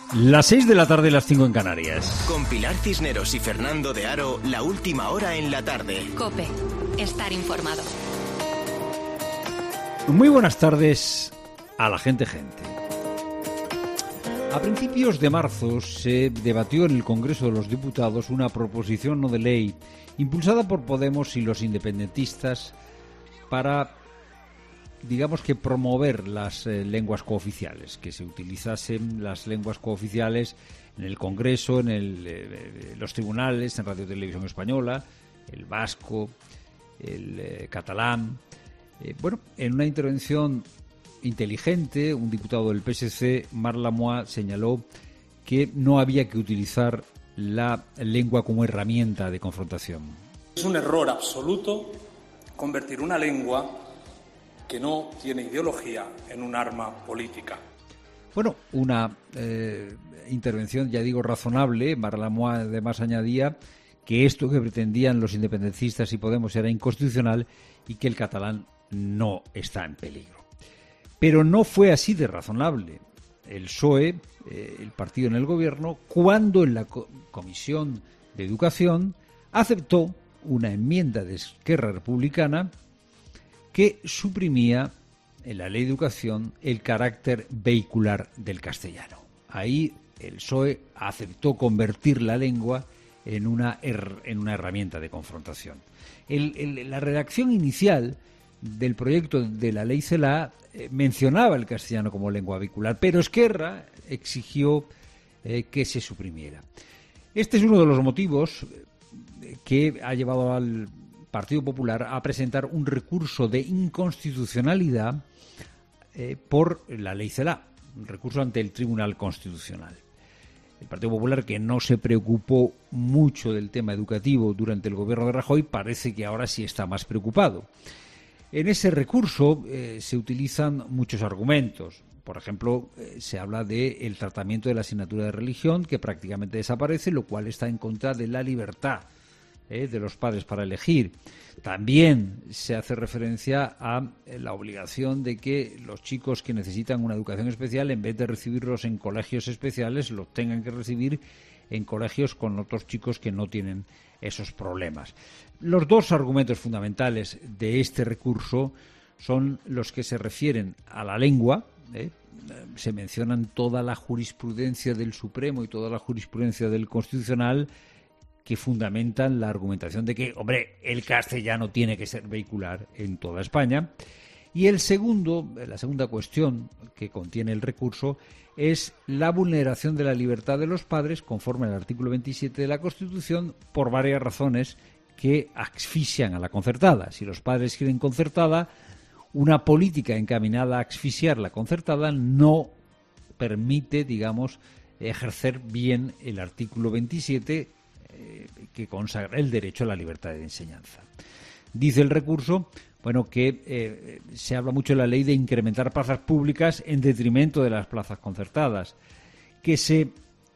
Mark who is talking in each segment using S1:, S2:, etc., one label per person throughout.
S1: Las 6 de la tarde, las 5 en Canarias.
S2: Con Pilar Cisneros y Fernando de Aro, la última hora en la tarde.
S3: COPE. Estar informado.
S1: Muy buenas tardes a la gente. A principios de marzo se debatió en el Congreso de los Diputados una proposición no de ley impulsada por Podemos y los independentistas para, digamos que, promover las lenguas cooficiales, que se utilizasen las lenguas cooficiales en el Congreso, en los tribunales, en Radio Televisión Española, el vasco, el catalán. En una intervención inteligente, un diputado del PSC, Marc Lamois, señaló que no había que utilizar la lengua como herramienta de confrontación.
S4: Es un error absoluto convertir una lengua que no tiene ideología en un arma política.
S1: Bueno, una intervención, ya digo, razonable. Marc Lamois además añadía que esto que pretendían los independentistas y Podemos era inconstitucional y que el catalán no está en peligro. Pero no fue así de razonable el PSOE, el partido en el gobierno, cuando en la Comisión de Educación aceptó una enmienda de Esquerra Republicana que suprimía en la Ley de Educación el carácter vehicular del castellano. Ahí el PSOE aceptó convertir la lengua en una herramienta de confrontación. La redacción inicial del proyecto de la Ley CELA mencionaba el castellano como lengua vehicular, pero Esquerra exigió que se suprimiera. Este es uno de los motivos que ha llevado al Partido Popular a presentar un recurso de inconstitucionalidad por la Ley CELA, un recurso ante el Tribunal Constitucional. El Partido Popular, que no se preocupó mucho del tema educativo durante el gobierno de Rajoy, parece que ahora sí está más preocupado. En ese recurso se utilizan muchos argumentos. Por ejemplo, se habla del tratamiento de la asignatura de religión, que prácticamente desaparece, lo cual está en contra de la libertad de los padres para elegir. También se hace referencia a la obligación de que los chicos que necesitan una educación especial, en vez de recibirlos en colegios especiales, los tengan que recibir en colegios con otros chicos que no tienen esos problemas. Los dos argumentos fundamentales de este recurso son los que se refieren a la lengua. Se mencionan toda la jurisprudencia del Supremo y toda la jurisprudencia del Constitucional que fundamentan la argumentación de que, el castellano tiene que ser vehicular en toda España. Y la segunda cuestión que contiene el recurso es la vulneración de la libertad de los padres, conforme al artículo 27 de la Constitución, por varias razones que asfixian a la concertada. Si los padres quieren concertada, una política encaminada a asfixiar la concertada no permite, ejercer bien el artículo 27 que consagra el derecho a la libertad de enseñanza. Dice el recurso que se habla mucho en la ley de incrementar plazas públicas en detrimento de las plazas concertadas, que se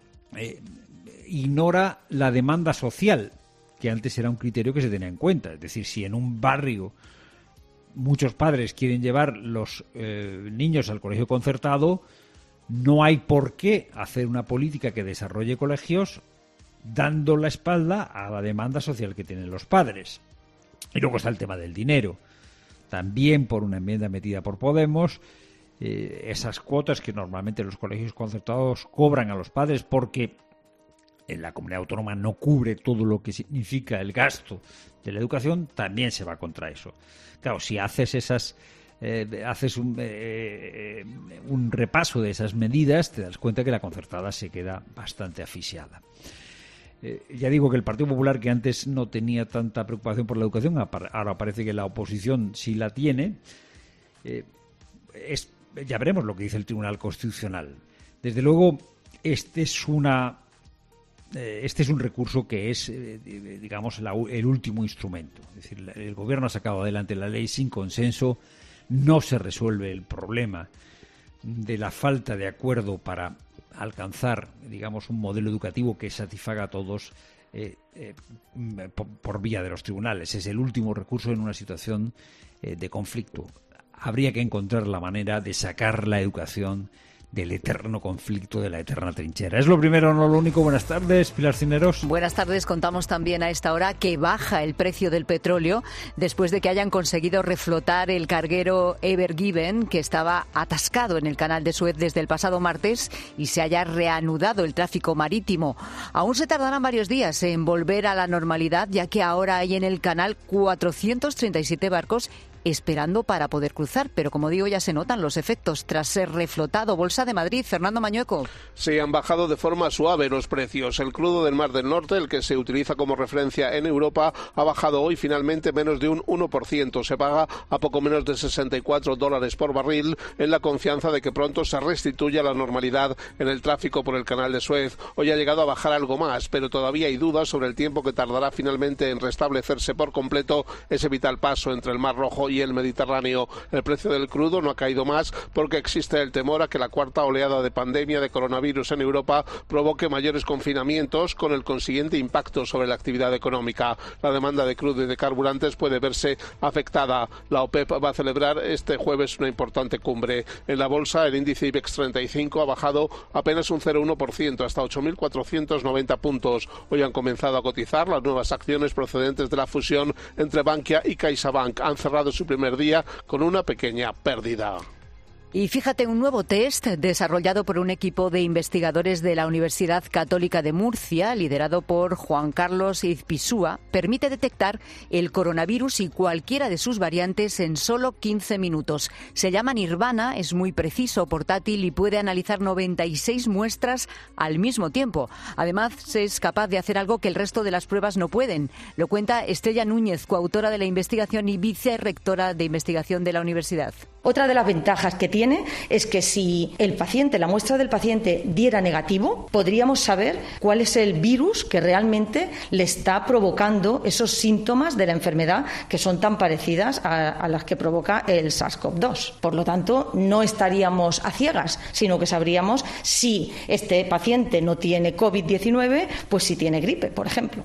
S1: ignora la demanda social, que antes era un criterio que se tenía en cuenta. Es decir, si en un barrio muchos padres quieren llevar los niños al colegio concertado, no hay por qué hacer una política que desarrolle colegios dando la espalda a la demanda social que tienen los padres. Y luego está el tema del dinero. También por una enmienda metida por Podemos, esas cuotas que normalmente los colegios concertados cobran a los padres porque en la comunidad autónoma no cubre todo lo que significa el gasto de la educación, también se va contra eso. Claro, si haces un repaso de esas medidas, te das cuenta que la concertada se queda bastante asfixiada. Ya digo que el Partido Popular, que antes no tenía tanta preocupación por la educación, ahora parece que la oposición sí la tiene. Ya veremos lo que dice el Tribunal Constitucional. Desde luego, este es un recurso que es, el último instrumento. Es decir, el Gobierno ha sacado adelante la ley sin consenso, no se resuelve el problema de la falta de acuerdo para alcanzar, un modelo educativo que satisfaga a todos por vía de los tribunales. Es el último recurso en una situación de conflicto. Habría que encontrar la manera de sacar la educación del eterno conflicto, de la eterna trinchera. Es lo primero, no lo único. Buenas tardes, Pilar Cineros.
S5: Buenas tardes. Contamos también a esta hora que baja el precio del petróleo después de que hayan conseguido reflotar el carguero Ever Given, que estaba atascado en el canal de Suez desde el pasado martes, y se haya reanudado el tráfico marítimo. Aún se tardarán varios días en volver a la normalidad, ya que ahora hay en el canal 437 barcos esperando para poder cruzar, pero como digo, ya se notan los efectos tras ser reflotado. Bolsa de Madrid, Fernando Mañueco.
S6: Sí, han bajado de forma suave los precios. El crudo del Mar del Norte, el que se utiliza como referencia en Europa, ha bajado hoy finalmente menos de un 1%. Se paga a poco menos de $64 por barril, en la confianza de que pronto se restituya la normalidad en el tráfico por el canal de Suez. Hoy ha llegado a bajar algo más, pero todavía hay dudas sobre el tiempo que tardará finalmente en restablecerse por completo ese vital paso entre el Mar Rojo y el Mediterráneo. El precio del crudo no ha caído más porque existe el temor a que la cuarta oleada de pandemia de coronavirus en Europa provoque mayores confinamientos, con el consiguiente impacto sobre la actividad económica. La demanda de crudo y de carburantes puede verse afectada. La OPEP va a celebrar este jueves una importante cumbre. En la bolsa, el índice IBEX 35 ha bajado apenas un 0,1% hasta 8.490 puntos. Hoy han comenzado a cotizar las nuevas acciones procedentes de la fusión entre Bankia y CaixaBank. Han cerrado su primer día con una pequeña pérdida.
S5: Y fíjate, un nuevo test desarrollado por un equipo de investigadores de la Universidad Católica de Murcia, liderado por Juan Carlos Izpisúa, permite detectar el coronavirus y cualquiera de sus variantes en solo 15 minutos. Se llama Nirvana, es muy preciso, portátil y puede analizar 96 muestras al mismo tiempo. Además, es capaz de hacer algo que el resto de las pruebas no pueden. Lo cuenta Estrella Núñez, coautora de la investigación y vicerrectora de investigación de la universidad.
S7: Otra de las ventajas que tiene es que si la muestra del paciente diera negativo, podríamos saber cuál es el virus que realmente le está provocando esos síntomas de la enfermedad que son tan parecidas a las que provoca el SARS-CoV-2. Por lo tanto, no estaríamos a ciegas, sino que sabríamos si este paciente no tiene COVID-19, pues si tiene gripe, por ejemplo.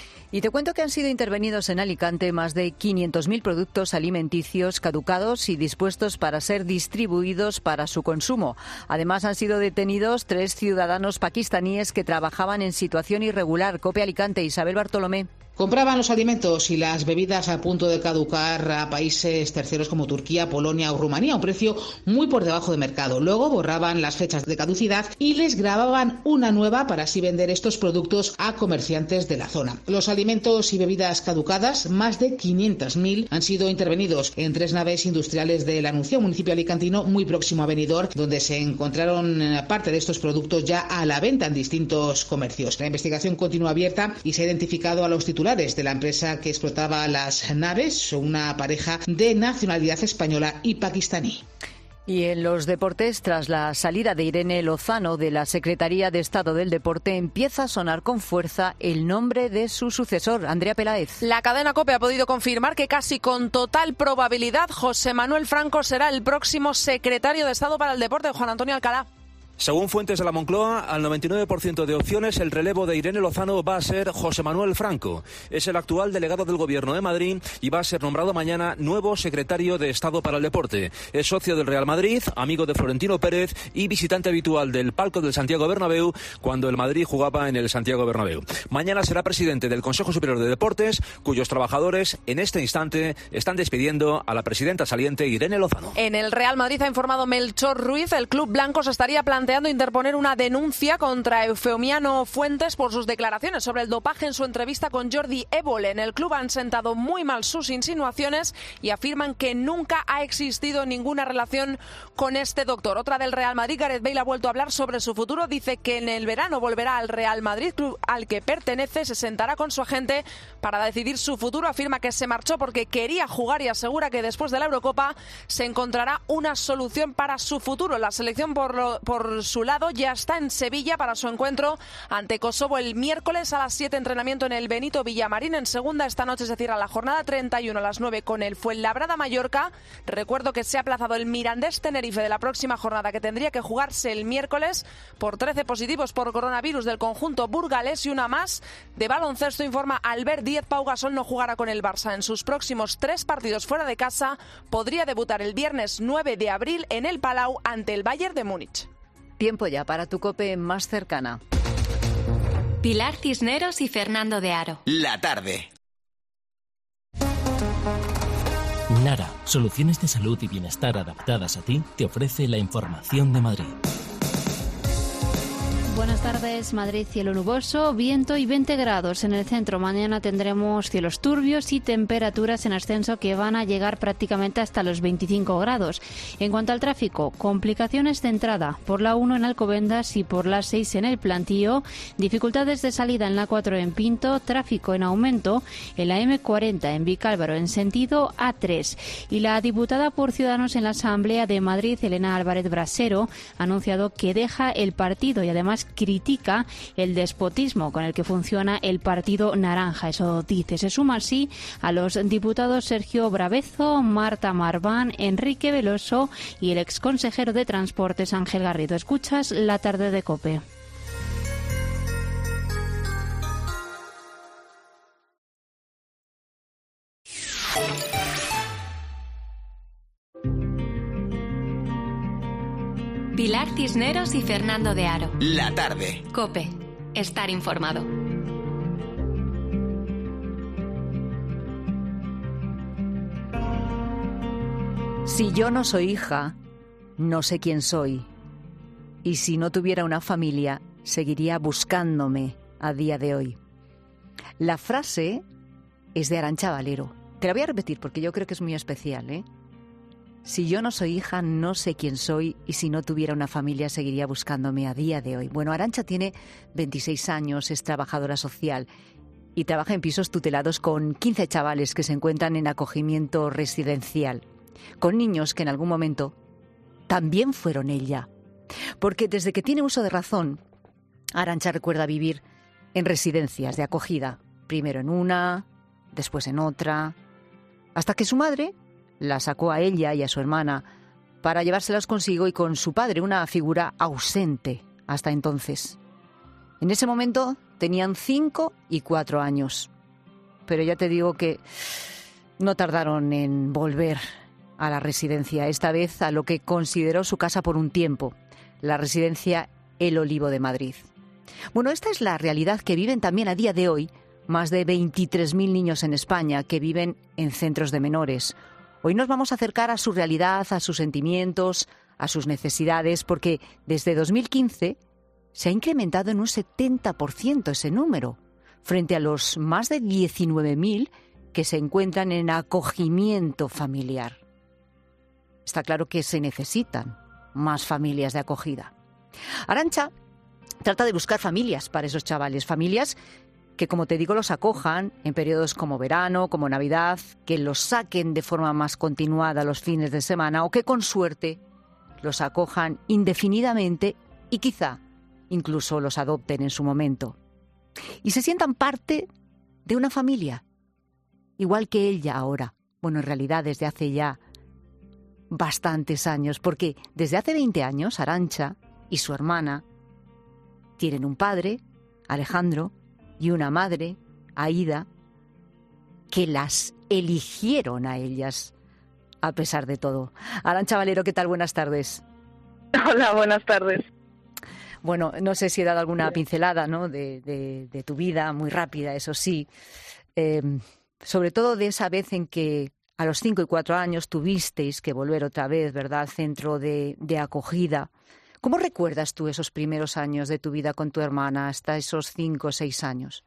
S5: Y te cuento que han sido intervenidos en Alicante más de 500.000 productos alimenticios caducados y dispuestos para ser distribuidos para su consumo. Además, han sido detenidos 3 ciudadanos pakistaníes que trabajaban en situación irregular. COPE Alicante, Isabel Bartolomé.
S8: Compraban los alimentos y las bebidas a punto de caducar a países terceros como Turquía, Polonia o Rumanía a un precio muy por debajo de mercado. Luego borraban las fechas de caducidad y les grababan una nueva para así vender estos productos a comerciantes de la zona. Los alimentos y bebidas caducadas, más de 500.000, han sido intervenidos en 3 naves industriales del Anunciado, municipio alicantino muy próximo a Benidorm, donde se encontraron parte de estos productos ya a la venta en distintos comercios. La investigación continúa abierta y se ha identificado a los titulares de la empresa que explotaba las naves, una pareja de nacionalidad española y pakistaní.
S5: Y en los deportes, tras la salida de Irene Lozano de la Secretaría de Estado del Deporte, empieza a sonar con fuerza el nombre de su sucesor, Andrea Peláez.
S9: La cadena COPE ha podido confirmar que casi con total probabilidad José Manuel Franco será el próximo secretario de Estado para el Deporte. Juan Antonio Alcalá.
S10: Según fuentes de la Moncloa, al 99% de opciones el relevo de Irene Lozano va a ser José Manuel Franco. Es el actual delegado del Gobierno de Madrid y va a ser nombrado mañana nuevo secretario de Estado para el Deporte. Es socio del Real Madrid, amigo de Florentino Pérez y visitante habitual del palco del Santiago Bernabéu cuando el Madrid jugaba en el Santiago Bernabéu. Mañana será presidente del Consejo Superior de Deportes, cuyos trabajadores en este instante están despidiendo a la presidenta saliente Irene Lozano.
S9: En el Real Madrid ha informado Melchor Ruiz, el club blanco se estaría planteando interponer una denuncia contra Eufemiano Fuentes por sus declaraciones sobre el dopaje en su entrevista con Jordi Évole. En el club han sentado muy mal sus insinuaciones y afirman que nunca ha existido ninguna relación con este doctor. Otra del Real Madrid, Gareth Bale ha vuelto a hablar sobre su futuro. Dice que en el verano volverá al Real Madrid, club al que pertenece, se sentará con su agente para decidir su futuro. Afirma que se marchó porque quería jugar y asegura que después de la Eurocopa se encontrará una solución para su futuro. La selección por su lado ya está en Sevilla para su encuentro ante Kosovo el miércoles a las 7, entrenamiento en el Benito Villamarín. En segunda, esta noche se cierra la jornada 31 a las 9 con el Fuenlabrada Mallorca. Recuerdo que se ha aplazado el Mirandés Tenerife de la próxima jornada, que tendría que jugarse el miércoles por 13 positivos por coronavirus del conjunto burgalés. Y una más de baloncesto, informa Albert Díez. Pau Gasol no jugará con el Barça en sus próximos 3 partidos fuera de casa. Podría debutar el viernes 9 de abril en el Palau ante el Bayern de Múnich.
S5: Tiempo ya para tu COPE más cercana.
S3: Pilar Cisneros y Fernando de Aro.
S2: La tarde.
S11: Nara, soluciones de salud y bienestar adaptadas a ti, te ofrece la información de Madrid.
S12: Buenas tardes, Madrid, cielo nuboso, viento y 20 grados. En el centro mañana tendremos cielos turbios y temperaturas en ascenso que van a llegar prácticamente hasta los 25 grados. En cuanto al tráfico, complicaciones de entrada por la 1 en Alcobendas y por la 6 en el Plantío, dificultades de salida en la 4 en Pinto, tráfico en aumento en la M40 en Vicálvaro en sentido A3. Y la diputada por Ciudadanos en la Asamblea de Madrid, Elena Álvarez Brasero, ha anunciado que deja el partido y además critica el despotismo con el que funciona el Partido Naranja. Eso dice. Se suma así a los diputados Sergio Bravezo, Marta Marván, Enrique Veloso y el exconsejero de Transportes Ángel Garrido. Escuchas La tarde de COPE.
S3: Pilar Cisneros y Fernando de Aro.
S2: La tarde.
S3: COPE. Estar informado.
S5: Si yo no soy hija, no sé quién soy. Y si no tuviera una familia, seguiría buscándome a día de hoy. La frase es de Arantxa Valero. Te la voy a repetir porque yo creo que es muy especial, ¿eh? Si yo no soy hija, no sé quién soy, y si no tuviera una familia, seguiría buscándome a día de hoy. Bueno, Arantxa tiene 26 años, es trabajadora social y trabaja en pisos tutelados con 15 chavales que se encuentran en acogimiento residencial, con niños que en algún momento también fueron ella. Porque desde que tiene uso de razón, Arantxa recuerda vivir en residencias de acogida, primero en una, después en otra, hasta que su madre la sacó a ella y a su hermana para llevárselas consigo y con su padre, una figura ausente hasta entonces. En ese momento tenían 5 y 4 años. Pero ya te digo que no tardaron en volver a la residencia, esta vez a lo que consideró su casa por un tiempo, la residencia El Olivo de Madrid. Bueno, esta es la realidad que viven también a día de hoy más de 23.000 niños en España que viven en centros de menores. Hoy nos vamos a acercar a su realidad, a sus sentimientos, a sus necesidades, porque desde 2015 se ha incrementado en un 70% ese número, frente a los más de 19.000 que se encuentran en acogimiento familiar. Está claro que se necesitan más familias de acogida. Arantxa trata de buscar familias para esos chavales, familias que, como te digo, los acojan en periodos como verano, como Navidad, que los saquen de forma más continuada los fines de semana o que, con suerte, los acojan indefinidamente y quizá incluso los adopten en su momento. Y se sientan parte de una familia, igual que ella ahora. Bueno, en realidad desde hace ya bastantes años, porque desde hace 20 años Arantxa y su hermana tienen un padre, Alejandro, y una madre, Aida, que las eligieron a ellas, a pesar de todo. Arantxa Valero, ¿qué tal? Buenas tardes.
S13: Hola, buenas tardes.
S5: Bueno, no sé si he dado alguna pincelada, ¿no?, de tu vida, muy rápida, eso sí. Sobre todo de esa vez en que a los 5 y 4 años tuvisteis que volver otra vez, ¿verdad?, al centro de acogida. ¿Cómo recuerdas tú esos primeros años de tu vida con tu hermana, hasta esos 5 o 6 años?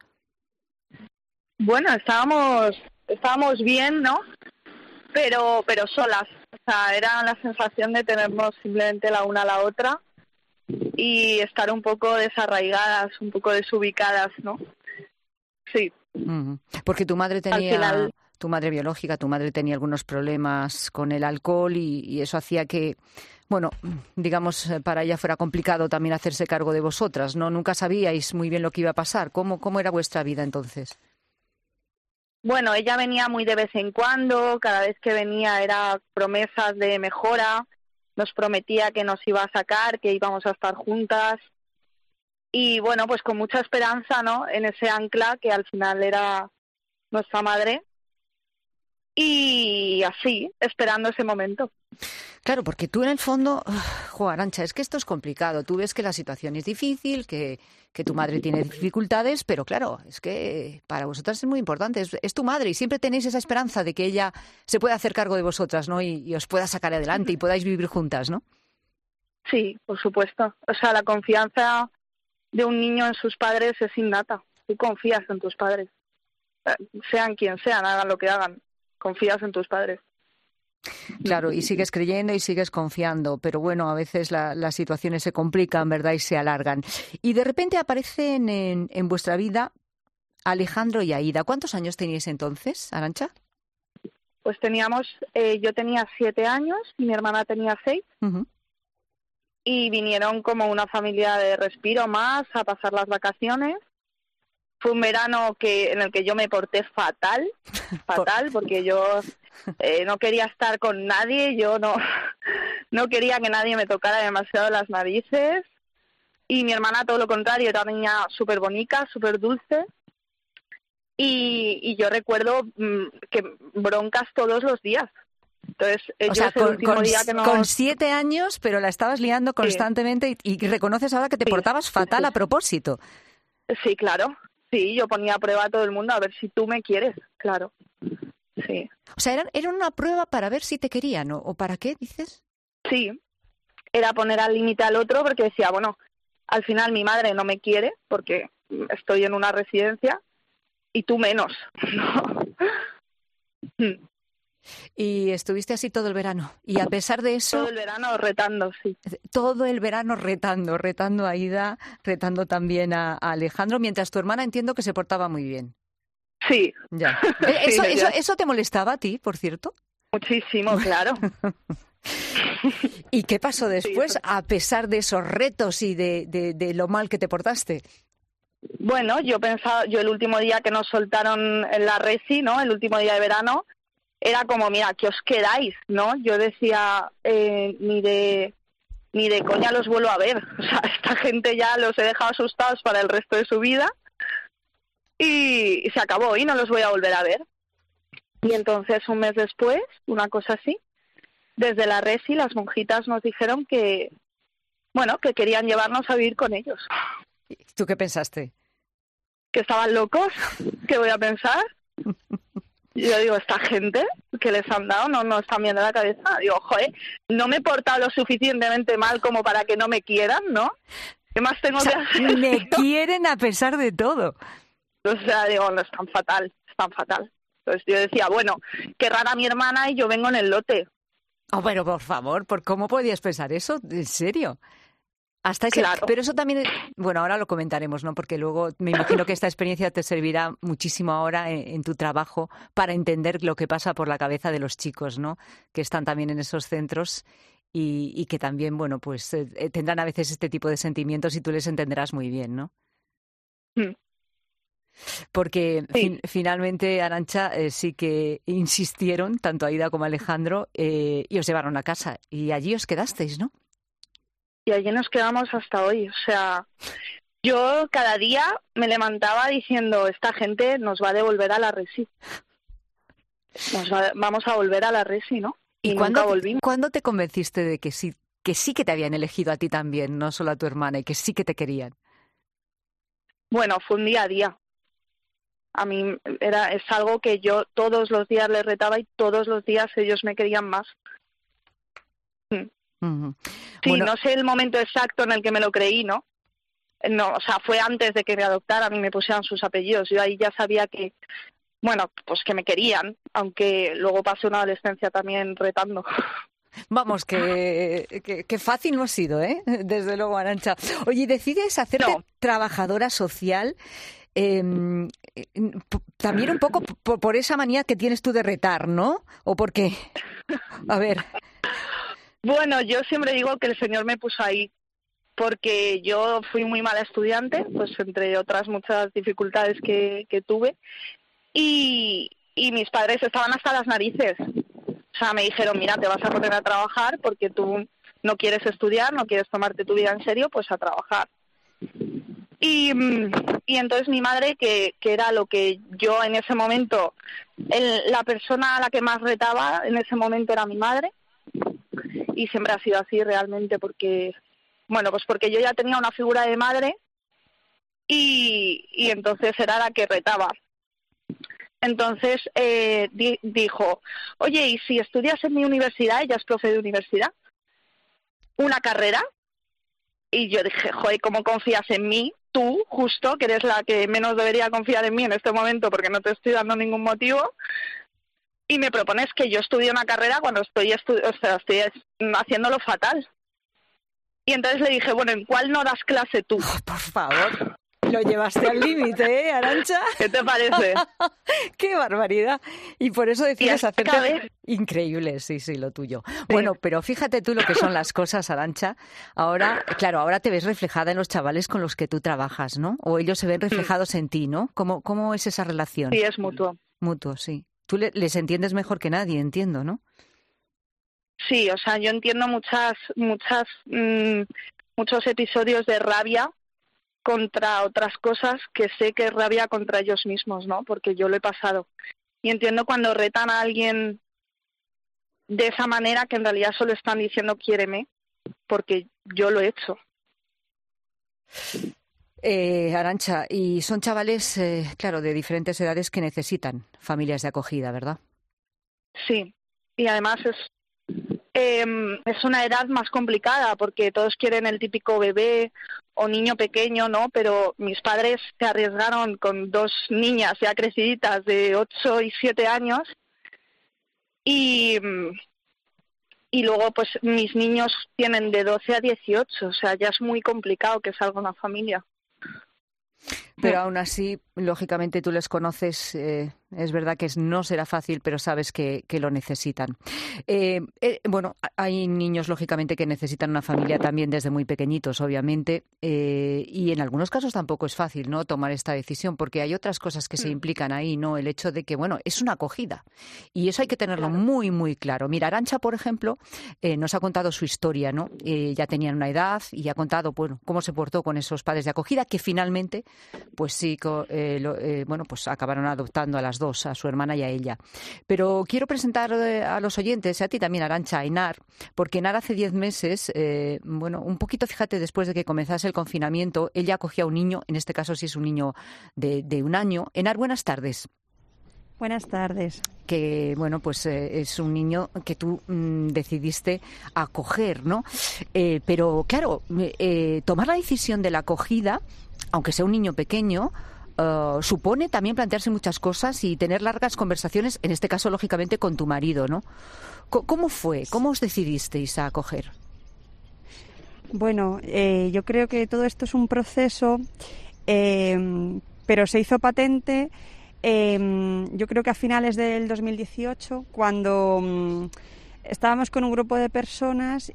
S13: Bueno, estábamos bien, ¿no? Pero solas. O sea, era la sensación de tenernos simplemente la una a la otra y estar un poco desarraigadas, un poco desubicadas, ¿no? Sí.
S5: Porque tu madre tenía, tu madre biológica, tu madre tenía algunos problemas con el alcohol y eso hacía que, bueno, digamos, para ella fuera complicado también hacerse cargo de vosotras, ¿no? Nunca sabíais muy bien lo que iba a pasar. ¿Cómo era vuestra vida entonces?
S13: Bueno, ella venía muy de vez en cuando, cada vez que venía era promesas de mejora, nos prometía que nos iba a sacar, que íbamos a estar juntas y bueno, pues con mucha esperanza, ¿no?, en ese ancla que al final era nuestra madre. y así, esperando ese momento.
S5: Claro, porque tú en el fondo, Arantxa, es que esto es complicado. Tú ves que la situación es difícil, que tu madre tiene dificultades, pero claro, es que para vosotras es muy importante. Es tu madre y siempre tenéis esa esperanza de que ella se pueda hacer cargo de vosotras, ¿no? Y os pueda sacar adelante y podáis vivir juntas, ¿no?
S13: Sí, por supuesto. O sea, la confianza de un niño en sus padres es innata. Tú confías en tus padres. Sean quien sean, hagan lo que hagan. Confías en tus padres.
S5: Claro, y sigues creyendo y sigues confiando, pero bueno, a veces las situaciones se complican, ¿verdad? Y se alargan. Y de repente aparecen en vuestra vida Alejandro y Aída. ¿Cuántos años teníais entonces, Arantxa?
S13: Pues yo tenía 7 años y mi hermana tenía 6.
S5: Uh-huh.
S13: Y vinieron como una familia de respiro más a pasar las vacaciones. Fue un verano en el que yo me porté fatal, porque yo no quería estar con nadie, yo no quería que nadie me tocara demasiado las narices. Y mi hermana, todo lo contrario, era una niña súper bonita, súper dulce. Y yo recuerdo que broncas todos los días. Entonces,
S5: o sea, con 7 años, pero la estabas liando constantemente y reconoces ahora que te portabas fatal a propósito.
S13: Sí, claro. Sí, yo ponía a prueba a todo el mundo a ver si tú me quieres, claro. Sí.
S5: O sea, ¿era una prueba para ver si te querían o para qué, dices?
S13: Sí, era poner al límite al otro porque decía, bueno, al final mi madre no me quiere porque estoy en una residencia y tú menos, ¿no?
S5: Y estuviste así todo el verano. Y a pesar de eso...
S13: Todo el verano retando, sí.
S5: Todo el verano retando a Aída, retando también a Alejandro, mientras tu hermana entiendo que se portaba muy bien.
S13: Sí.
S5: Ya. ¿Eso te molestaba a ti, por cierto?
S13: Muchísimo, claro.
S5: ¿Y qué pasó después, a pesar de esos retos y de lo mal que te portaste?
S13: Bueno, yo el último día que nos soltaron en la resi, ¿no? El último día de verano, era como, mira, ¿qué os quedáis, no? Yo decía, ni de coña los vuelvo a ver. O sea, esta gente ya los he dejado asustados para el resto de su vida y se acabó y no los voy a volver a ver. Y entonces, un mes después, una cosa así, desde la resi las monjitas nos dijeron que querían llevarnos a vivir con ellos.
S5: ¿Tú qué pensaste?
S13: Que estaban locos, ¿qué voy a pensar? Yo digo, esta gente que les han dado no están bien de la cabeza. Digo, joder, no me he portado lo suficientemente mal como para que no me quieran, ¿no? ¿Qué más tengo que hacer?
S5: Me quieren a pesar de todo.
S13: O sea, digo, no, es tan fatal. Entonces yo decía, bueno, qué rara mi hermana y yo vengo en el lote.
S5: Oh, pero por favor, ¿cómo podías pensar eso? ¿En serio? Hasta ese,
S13: claro.
S5: Pero eso también, bueno, ahora lo comentaremos, ¿no? Porque luego me imagino que esta experiencia te servirá muchísimo ahora en tu trabajo para entender lo que pasa por la cabeza de los chicos, ¿no? Que están también en esos centros y que también, bueno, pues tendrán a veces este tipo de sentimientos y tú les entenderás muy bien, ¿no? Porque finalmente, Arantxa, sí que insistieron, tanto Aída como Alejandro, y os llevaron a casa. Y allí os quedasteis, ¿no?
S13: Y allí nos quedamos hasta hoy. O sea, yo cada día me levantaba diciendo, esta gente nos va a devolver a la resi. Vamos a volver a la resi, ¿no?
S5: ¿Y cuándo te convenciste de que sí que te habían elegido a ti también, no solo a tu hermana, y que sí que te querían?
S13: Bueno, fue un día a día. A mí es algo que yo todos los días les retaba y todos los días ellos me querían más.
S5: Uh-huh.
S13: Sí,
S5: bueno,
S13: no sé el momento exacto en el que me lo creí, ¿no? No, o sea, fue antes de que me adoptaran y me pusieran sus apellidos. Yo ahí ya sabía que, bueno, pues que me querían, aunque luego pasé una adolescencia también retando.
S5: Vamos, que fácil no ha sido, ¿eh? Desde luego, Arantxa. Oye, decides hacerte trabajadora social también un poco por esa manía que tienes tú de retar, ¿no? ¿O por qué? A ver.
S13: Bueno, yo siempre digo que el Señor me puso ahí porque yo fui muy mala estudiante, pues entre otras muchas dificultades que tuve, y mis padres estaban hasta las narices. O sea, me dijeron, mira, te vas a poner a trabajar porque tú no quieres estudiar, no quieres tomarte tu vida en serio, pues a trabajar. Y entonces mi madre, que era lo que yo en ese momento, la persona a la que más retaba en ese momento era mi madre, y siempre ha sido así realmente porque yo ya tenía una figura de madre y entonces era la que retaba. Entonces dijo, oye, ¿y si estudias en mi universidad? Ella es profe de universidad, ¿una carrera? Y yo dije, joder, ¿cómo confías en mí? Tú, justo, que eres la que menos debería confiar en mí en este momento porque no te estoy dando ningún motivo, y me propones que yo estudie una carrera cuando estoy haciéndolo fatal. Y entonces le dije, bueno, ¿en cuál no das clase tú?
S5: Oh, por favor, lo llevaste al límite, ¿eh, Arantxa?
S13: ¿Qué te parece?
S5: ¡Qué barbaridad! Y por eso decides hacerte... Increíble, sí, lo tuyo. Sí. Bueno, pero fíjate tú lo que son las cosas, Arantxa. Ahora, claro, ahora te ves reflejada en los chavales con los que tú trabajas, ¿no? O ellos se ven reflejados en ti, ¿no? ¿Cómo es esa relación?
S13: Sí, es mutuo.
S5: Mutuo, sí. Tú les entiendes mejor que nadie, entiendo, ¿no?
S13: Sí, o sea, yo entiendo muchos episodios de rabia contra otras cosas que sé que es rabia contra ellos mismos, ¿no? Porque yo lo he pasado. Y entiendo cuando retan a alguien de esa manera que en realidad solo están diciendo quiéreme, porque yo lo he hecho.
S5: Arantxa, y son chavales, claro, de diferentes edades que necesitan familias de acogida, ¿verdad?
S13: Sí, y además es una edad más complicada porque todos quieren el típico bebé o niño pequeño, ¿no? Pero mis padres se arriesgaron con 2 niñas ya creciditas de 8 y 7 años y luego pues mis niños tienen de 12 a 18, o sea, ya es muy complicado que salga una familia.
S5: Pero aún así, lógicamente tú les conoces, es verdad que no será fácil, pero sabes que lo necesitan. Bueno, hay niños, lógicamente, que necesitan una familia también desde muy pequeñitos, obviamente, y en algunos casos tampoco es fácil, ¿no?, tomar esta decisión, porque hay otras cosas que se implican ahí, ¿no? El hecho de que, bueno, es una acogida, y eso hay que tenerlo muy, muy claro. Mira, Arantxa, por ejemplo, nos ha contado su historia, ¿no? Ya tenían una edad y ha contado, bueno, cómo se portó con esos padres de acogida, que finalmente, pues sí, bueno, pues acabaron adoptando a las dos, a su hermana y a ella. Pero quiero presentar a los oyentes, a ti también, Arantxa, a Enar, porque Enar hace 10 meses, bueno, un poquito, fíjate, después de que comenzase el confinamiento, ella acogía a un niño, en este caso sí es un niño de 1 año. Enar, buenas tardes.
S14: Buenas tardes.
S5: Que, bueno, pues es un niño que tú decidiste acoger, ¿no? Pero, claro, tomar la decisión de la acogida, aunque sea un niño pequeño, supone también plantearse muchas cosas y tener largas conversaciones, en este caso, lógicamente, con tu marido, ¿no? ¿Cómo fue? ¿Cómo os decidisteis a acoger?
S14: Bueno, yo creo que todo esto es un proceso, pero se hizo patente, yo creo que a finales del 2018, cuando estábamos con un grupo de personas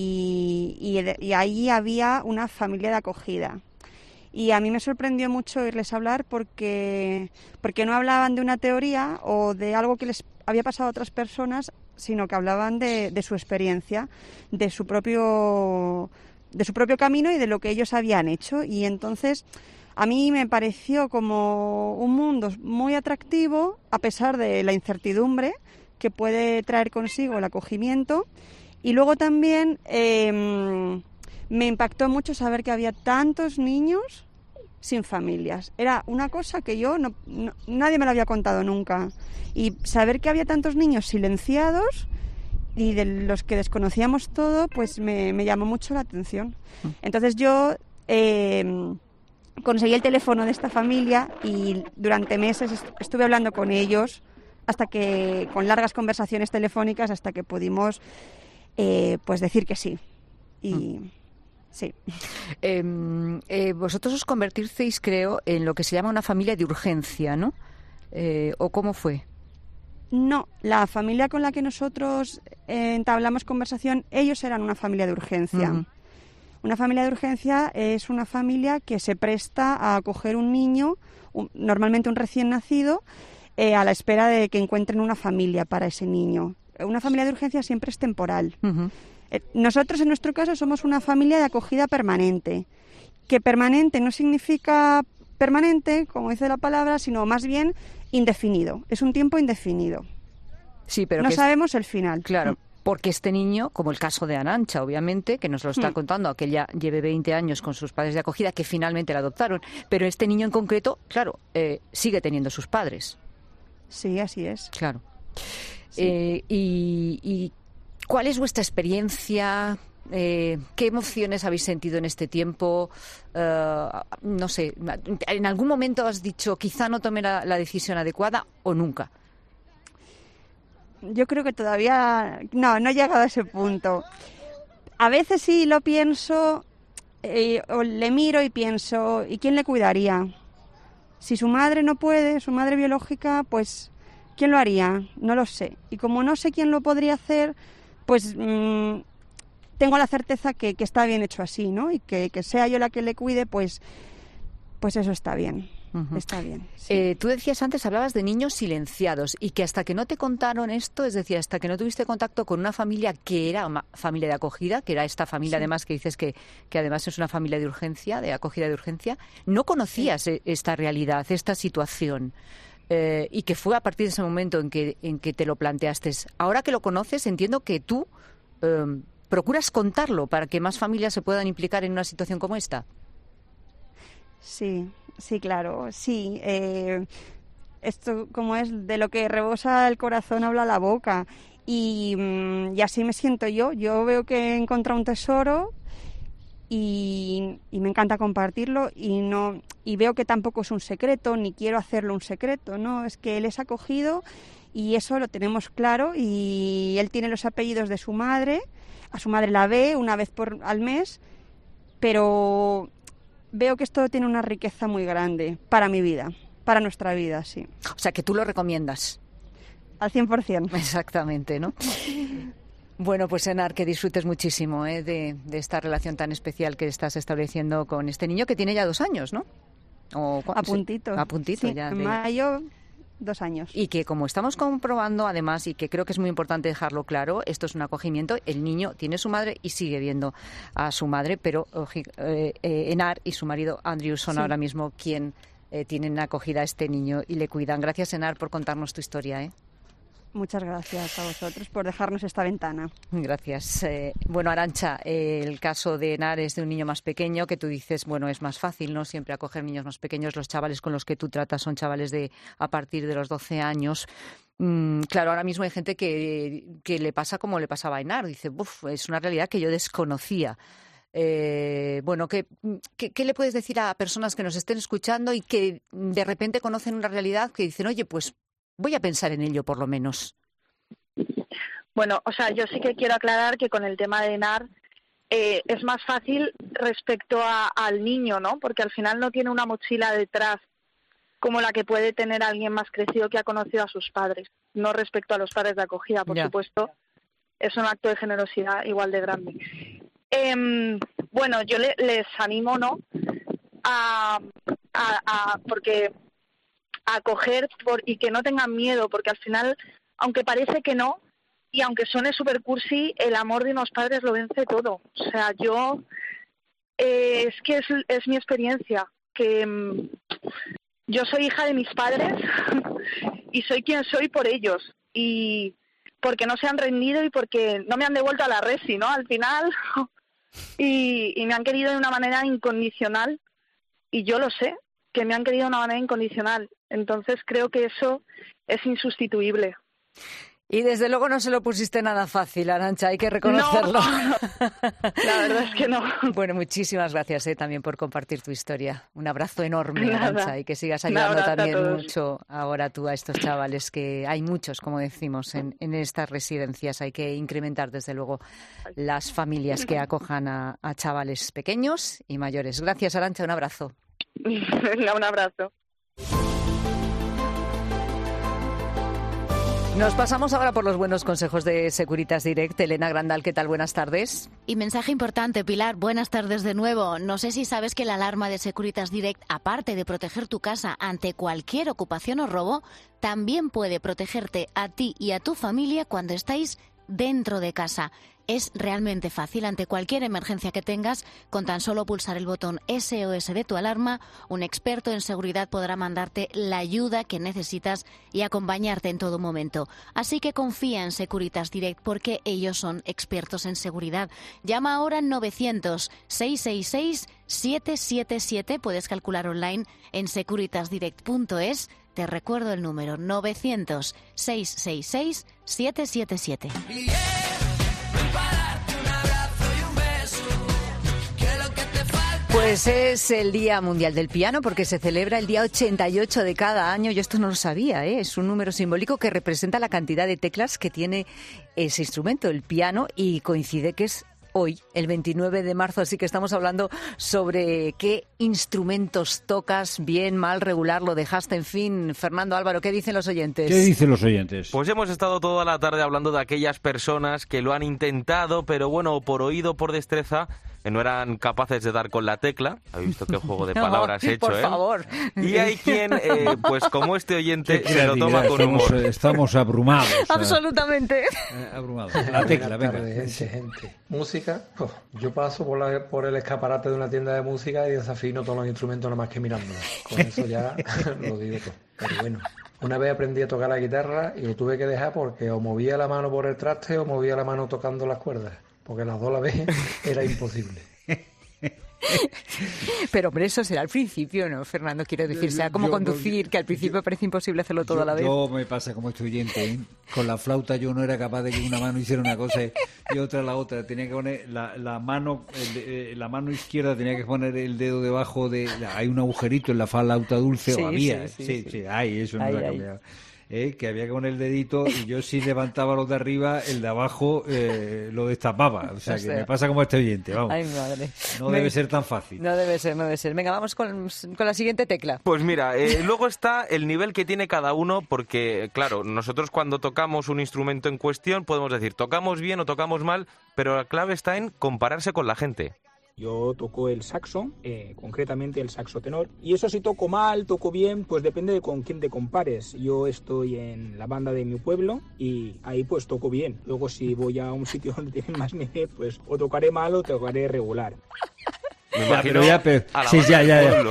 S14: y ahí había una familia de acogida. Y a mí me sorprendió mucho oírles hablar porque no hablaban de una teoría o de algo que les había pasado a otras personas, sino que hablaban de su experiencia, de su propio camino y de lo que ellos habían hecho. Y entonces a mí me pareció como un mundo muy atractivo, a pesar de la incertidumbre que puede traer consigo el acogimiento. Y luego también me impactó mucho saber que había tantos niños sin familias. Era una cosa que nadie me lo había contado nunca. Y saber que había tantos niños silenciados y de los que desconocíamos todo, pues me llamó mucho la atención. Entonces yo conseguí el teléfono de esta familia y durante meses estuve hablando con ellos, con largas conversaciones telefónicas, hasta que pudimos pues decir que sí. Y sí.
S5: Vosotros os convertisteis, creo, en lo que se llama una familia de urgencia, ¿no? ¿O cómo fue?
S14: No, la familia con la que nosotros entablamos conversación, ellos eran una familia de urgencia. Uh-huh. Una familia de urgencia es una familia que se presta a acoger un niño, normalmente un recién nacido, a la espera de que encuentren una familia para ese niño. Una familia de urgencia siempre es temporal. Uh-huh. Nosotros, en nuestro caso, somos una familia de acogida permanente que permanente no significa permanente, como dice la palabra, sino más bien indefinido. Es un tiempo indefinido.
S5: Sí, pero
S14: no sabemos el final.
S5: Claro. Porque este niño, como el caso de Arantxa, obviamente, que nos lo está contando, que ella lleve 20 años con sus padres de acogida, que finalmente la adoptaron, pero este niño en concreto, claro, sigue teniendo sus padres.
S14: Sí, así es.
S5: Claro.
S14: Sí.
S5: ¿Y cuál es vuestra experiencia? ¿Qué emociones habéis sentido en este tiempo? No sé, ¿en algún momento has dicho quizá no tomé la decisión adecuada o nunca?
S14: Yo creo que todavía no he llegado a ese punto. A veces sí lo pienso, o le miro y pienso, ¿y quién le cuidaría? Si su madre no puede, su madre biológica, pues ¿quién lo haría? No lo sé. Y como no sé quién lo podría hacer, pues tengo la certeza que está bien hecho así, ¿no? Y que sea yo la que le cuide, pues eso está bien. Uh-huh. Está bien. Sí.
S5: Tú decías antes, hablabas de niños silenciados y que hasta que no te contaron esto, es decir, hasta que no tuviste contacto con una familia que era una familia de acogida, que era esta familia además que dices que además es una familia de urgencia, de acogida de urgencia, no conocías esta realidad, esta situación. Y que fue a partir de ese momento en que te lo planteaste. Ahora que lo conoces, entiendo que tú procuras contarlo para que más familias se puedan implicar en una situación como esta.
S14: Sí, claro, sí. Esto, como es de lo que rebosa el corazón, habla la boca. Y así me siento yo. Yo veo que he encontrado un tesoro y me encanta compartirlo y veo que tampoco es un secreto, ni quiero hacerlo un secreto, ¿no? Es que él es acogido y eso lo tenemos claro, y él tiene los apellidos de su madre. A su madre la ve una vez al mes, pero veo que esto tiene una riqueza muy grande para mi vida, para nuestra vida, sí.
S5: O sea, que tú lo recomiendas.
S14: Al 100%.
S5: Exactamente, ¿no? Bueno, pues Enar, que disfrutes muchísimo de esta relación tan especial que estás estableciendo con este niño que tiene ya 2 años, ¿no?
S14: A puntito.
S5: A puntito,
S14: sí,
S5: ya.
S14: En mayo, 2 años.
S5: Y que, como estamos comprobando, además, y que creo que es muy importante dejarlo claro, esto es un acogimiento. El niño tiene su madre y sigue viendo a su madre, pero Enar y su marido Andrew son ahora mismo quien tienen acogida a este niño y le cuidan. Gracias, Enar, por contarnos tu historia.
S14: Muchas gracias a vosotros por dejarnos esta ventana.
S5: Gracias. Bueno, Arantxa, el caso de Enar es de un niño más pequeño, que tú dices, bueno, es más fácil, ¿no? Siempre acoger niños más pequeños. Los chavales con los que tú tratas son chavales a partir de los 12 años. Claro, ahora mismo hay gente que le pasa como le pasaba a Enar. Dice, es una realidad que yo desconocía. Bueno, ¿qué le puedes decir a personas que nos estén escuchando y que de repente conocen una realidad que dicen, oye, pues voy a pensar en ello por lo menos?
S13: Bueno, o sea, yo sí que quiero aclarar que con el tema de Enar es más fácil respecto al niño, ¿no? Porque al final no tiene una mochila detrás como la que puede tener alguien más crecido que ha conocido a sus padres. No respecto a los padres de acogida, por supuesto. Es un acto de generosidad igual de grande. Bueno, yo les animo, ¿no? Porque a acoger y que no tengan miedo, porque al final, aunque parece que no, y aunque suene super cursi, el amor de unos padres lo vence todo. O sea, es que es mi experiencia, que yo soy hija de mis padres y soy quien soy por ellos, y porque no se han rendido y porque no me han devuelto a la resi, ¿no? Al final, y me han querido de una manera incondicional, y yo lo sé, que me han querido de una manera incondicional. Entonces creo que eso es insustituible.
S5: Y desde luego no se lo pusiste nada fácil, Arantxa, hay que reconocerlo.
S13: No, la verdad es que no.
S5: Bueno, muchísimas gracias también por compartir tu historia. Un abrazo enorme, Arantxa, y que sigas ayudando también mucho ahora tú a estos chavales, que hay muchos, como decimos, en estas residencias. Hay que incrementar, desde luego, las familias que acojan a chavales pequeños y mayores. Gracias, Arantxa, un abrazo.
S13: Un abrazo.
S5: Nos pasamos ahora por los buenos consejos de Securitas Direct. Elena Grandal, ¿qué tal? Buenas tardes.
S15: Y mensaje importante, Pilar, buenas tardes de nuevo. No sé si sabes que la alarma de Securitas Direct, aparte de proteger tu casa ante cualquier ocupación o robo, también puede protegerte a ti y a tu familia cuando estáis dentro de casa. Es realmente fácil. Ante cualquier emergencia que tengas, con tan solo pulsar el botón SOS de tu alarma, un experto en seguridad podrá mandarte la ayuda que necesitas y acompañarte en todo momento. Así que confía en Securitas Direct porque ellos son expertos en seguridad. Llama ahora al 900-666-777. Puedes calcular online en securitasdirect.es. Te recuerdo el número 900-666-777.
S5: Pues es el Día Mundial del Piano porque se celebra el día 88 de cada año. Yo esto no lo sabía, ¿eh? Es un número simbólico que representa la cantidad de teclas que tiene ese instrumento, el piano, y coincide que es hoy, el 29 de marzo, así que estamos hablando sobre qué instrumentos tocas, bien, mal, regular, lo dejaste, en fin. Fernando, Álvaro, ¿qué dicen los oyentes?
S1: ¿Qué dicen los oyentes?
S16: Pues hemos estado toda la tarde hablando de aquellas personas que lo han intentado, pero bueno, por oído, por destreza, no eran capaces de dar con la tecla. ¿Habéis visto qué juego de palabras he hecho?
S5: Por favor.
S16: Y hay quien, pues como este oyente, se lo toma con humor.
S1: Estamos abrumados.
S5: Absolutamente.
S1: Abrumados. La tecla, venga.
S17: Gente. Música. Yo paso por el escaparate de una tienda de música y desafino todos los instrumentos nada más que mirándolos. Con eso ya lo digo todo. Pero bueno. Una vez aprendí a tocar la guitarra y lo tuve que dejar porque o movía la mano por el traste o movía la mano tocando las cuerdas. Porque las dos a la vez era imposible.
S5: Pero hombre, eso será al principio, ¿no, Fernando? Quiero decir, será como conducir, que al principio parece imposible hacerlo todo a la vez.
S1: Yo me pasa como este oyente, ¿eh? Con la flauta yo no era capaz de que una mano hiciera una cosa y otra la otra. Tenía que poner la mano izquierda, tenía que poner el dedo debajo de... Hay un agujerito en la flauta dulce, o había. Sí. Ay, eso no lo ha cambiado. Que había que poner el dedito y yo si levantaba los de arriba, el de abajo lo destapaba. O sea, que me pasa como este oyente, vamos.
S5: Ay, madre.
S1: No debe ser tan fácil.
S5: No debe ser. Venga, vamos con la siguiente tecla.
S16: Pues mira, luego está el nivel que tiene cada uno, porque, claro, nosotros cuando tocamos un instrumento en cuestión podemos decir, tocamos bien o tocamos mal, pero la clave está en compararse con la gente.
S18: Yo toco el saxo, concretamente el saxo tenor, y eso si toco mal, toco bien, pues depende de con quién te compares. Yo estoy en la banda de mi pueblo y ahí pues toco bien. Luego si voy a un sitio donde tienen más nivel, pues o tocaré mal o tocaré regular.
S16: Me imagino
S1: ya. Sí, ya. No.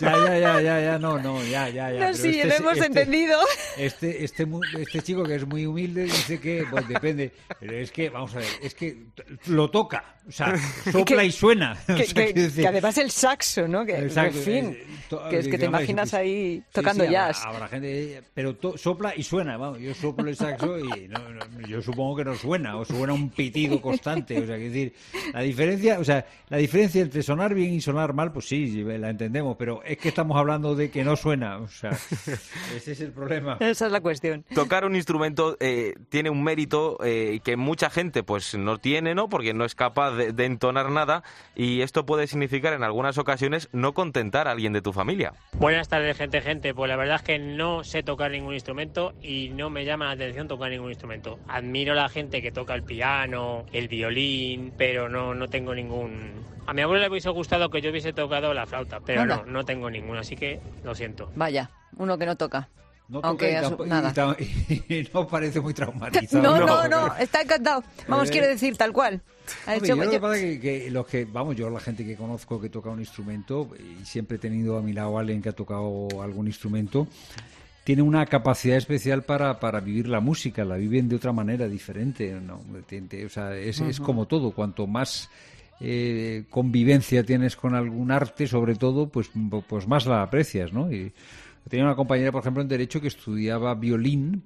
S5: No, sí, lo hemos entendido.
S1: Este chico que es muy humilde dice que, pues depende, pero es que, vamos a ver, es que lo toca, o sea, sopla y suena.
S5: Que además el saxo, ¿no? Que, exacto, en fin, que es que te imaginas ahí tocando jazz.
S1: Habrá gente, pero sopla y suena, vamos, yo soplo el saxo y yo supongo que no suena, o suena un pitido constante, o sea, que decir, la diferencia entre sonar bien y sonar mal, pues sí, la entendemos, pero es que estamos hablando de que no suena, o sea, ese es el problema.
S5: Esa es la cuestión.
S16: Tocar un instrumento tiene un mérito que mucha gente pues no tiene, ¿no? Porque no es capaz de entonar nada, y esto puede significar en algunas ocasiones no contentar a alguien de tu familia.
S19: Buenas tardes, gente. Pues la verdad es que no sé tocar ningún instrumento y no me llama la atención tocar ningún instrumento. Admiro a la gente que toca el piano, el violín, pero no tengo ningún... A mi abuelo le hubiese gustado que yo hubiese tocado la flauta, pero no tengo ninguna, así que lo siento.
S5: Vaya, uno que no toca.
S1: No
S5: aunque nada.
S1: Y no parece muy traumatizado.
S5: No, está encantado. Vamos, quiero decir, tal cual.
S1: Yo lo que pasa es que yo la gente que conozco que toca un instrumento, y siempre he tenido a mi lado a alguien que ha tocado algún instrumento, tiene una capacidad especial para vivir la música, la viven de otra manera diferente, ¿no? O sea, es como todo, cuanto más convivencia tienes con algún arte, sobre todo, pues más la aprecias, ¿no? Y tenía una compañera, por ejemplo, en Derecho que estudiaba violín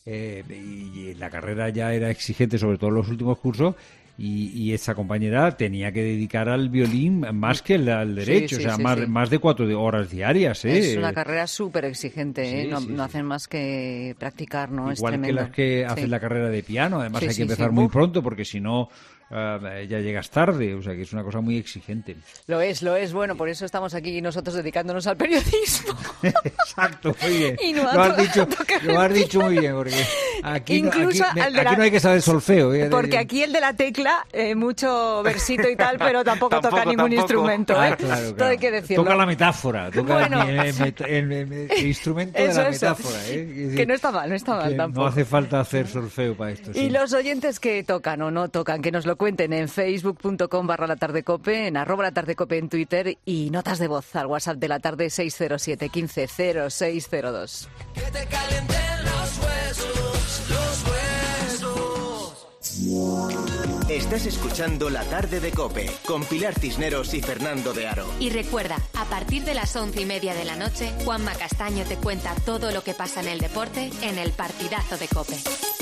S1: y la carrera ya era exigente, sobre todo en los últimos cursos, y esa compañera tenía que dedicar al violín más que al Derecho, más de 4 horas diarias.
S5: Es una carrera súper exigente, no hacen más que practicar, ¿no?
S1: Igual que las que hacen la carrera de piano, además hay que empezar muy pronto, porque si no... ya llegas tarde, o sea que es una cosa muy exigente.
S5: Lo es, bueno, por eso estamos aquí nosotros dedicándonos al periodismo.
S1: Exacto, muy bien. Lo has dicho muy bien, porque Aquí
S5: Incluso
S1: aquí no hay que saber solfeo.
S5: Porque aquí el de la tecla, mucho versito y tal, pero tampoco toca ningún instrumento.
S1: Claro.
S5: Todo hay que decirlo.
S1: Toca la metáfora, toca el instrumento de la
S5: eso.
S1: metáfora.
S5: Que no está mal tampoco.
S1: No hace falta hacer solfeo para esto.
S5: Y los oyentes que tocan o no tocan, que nos lo cuenten en facebook.com/latardecope, en @latardecope en Twitter y notas de voz al WhatsApp de la tarde 607 15 0602.
S20: Que te calienten los huesos.
S2: Estás escuchando La Tarde de COPE con Pilar Cisneros y Fernando de Aro.
S3: Y recuerda, a partir de las 11:30 de la noche, Juanma Castaño te cuenta todo lo que pasa en el deporte en el Partidazo de COPE.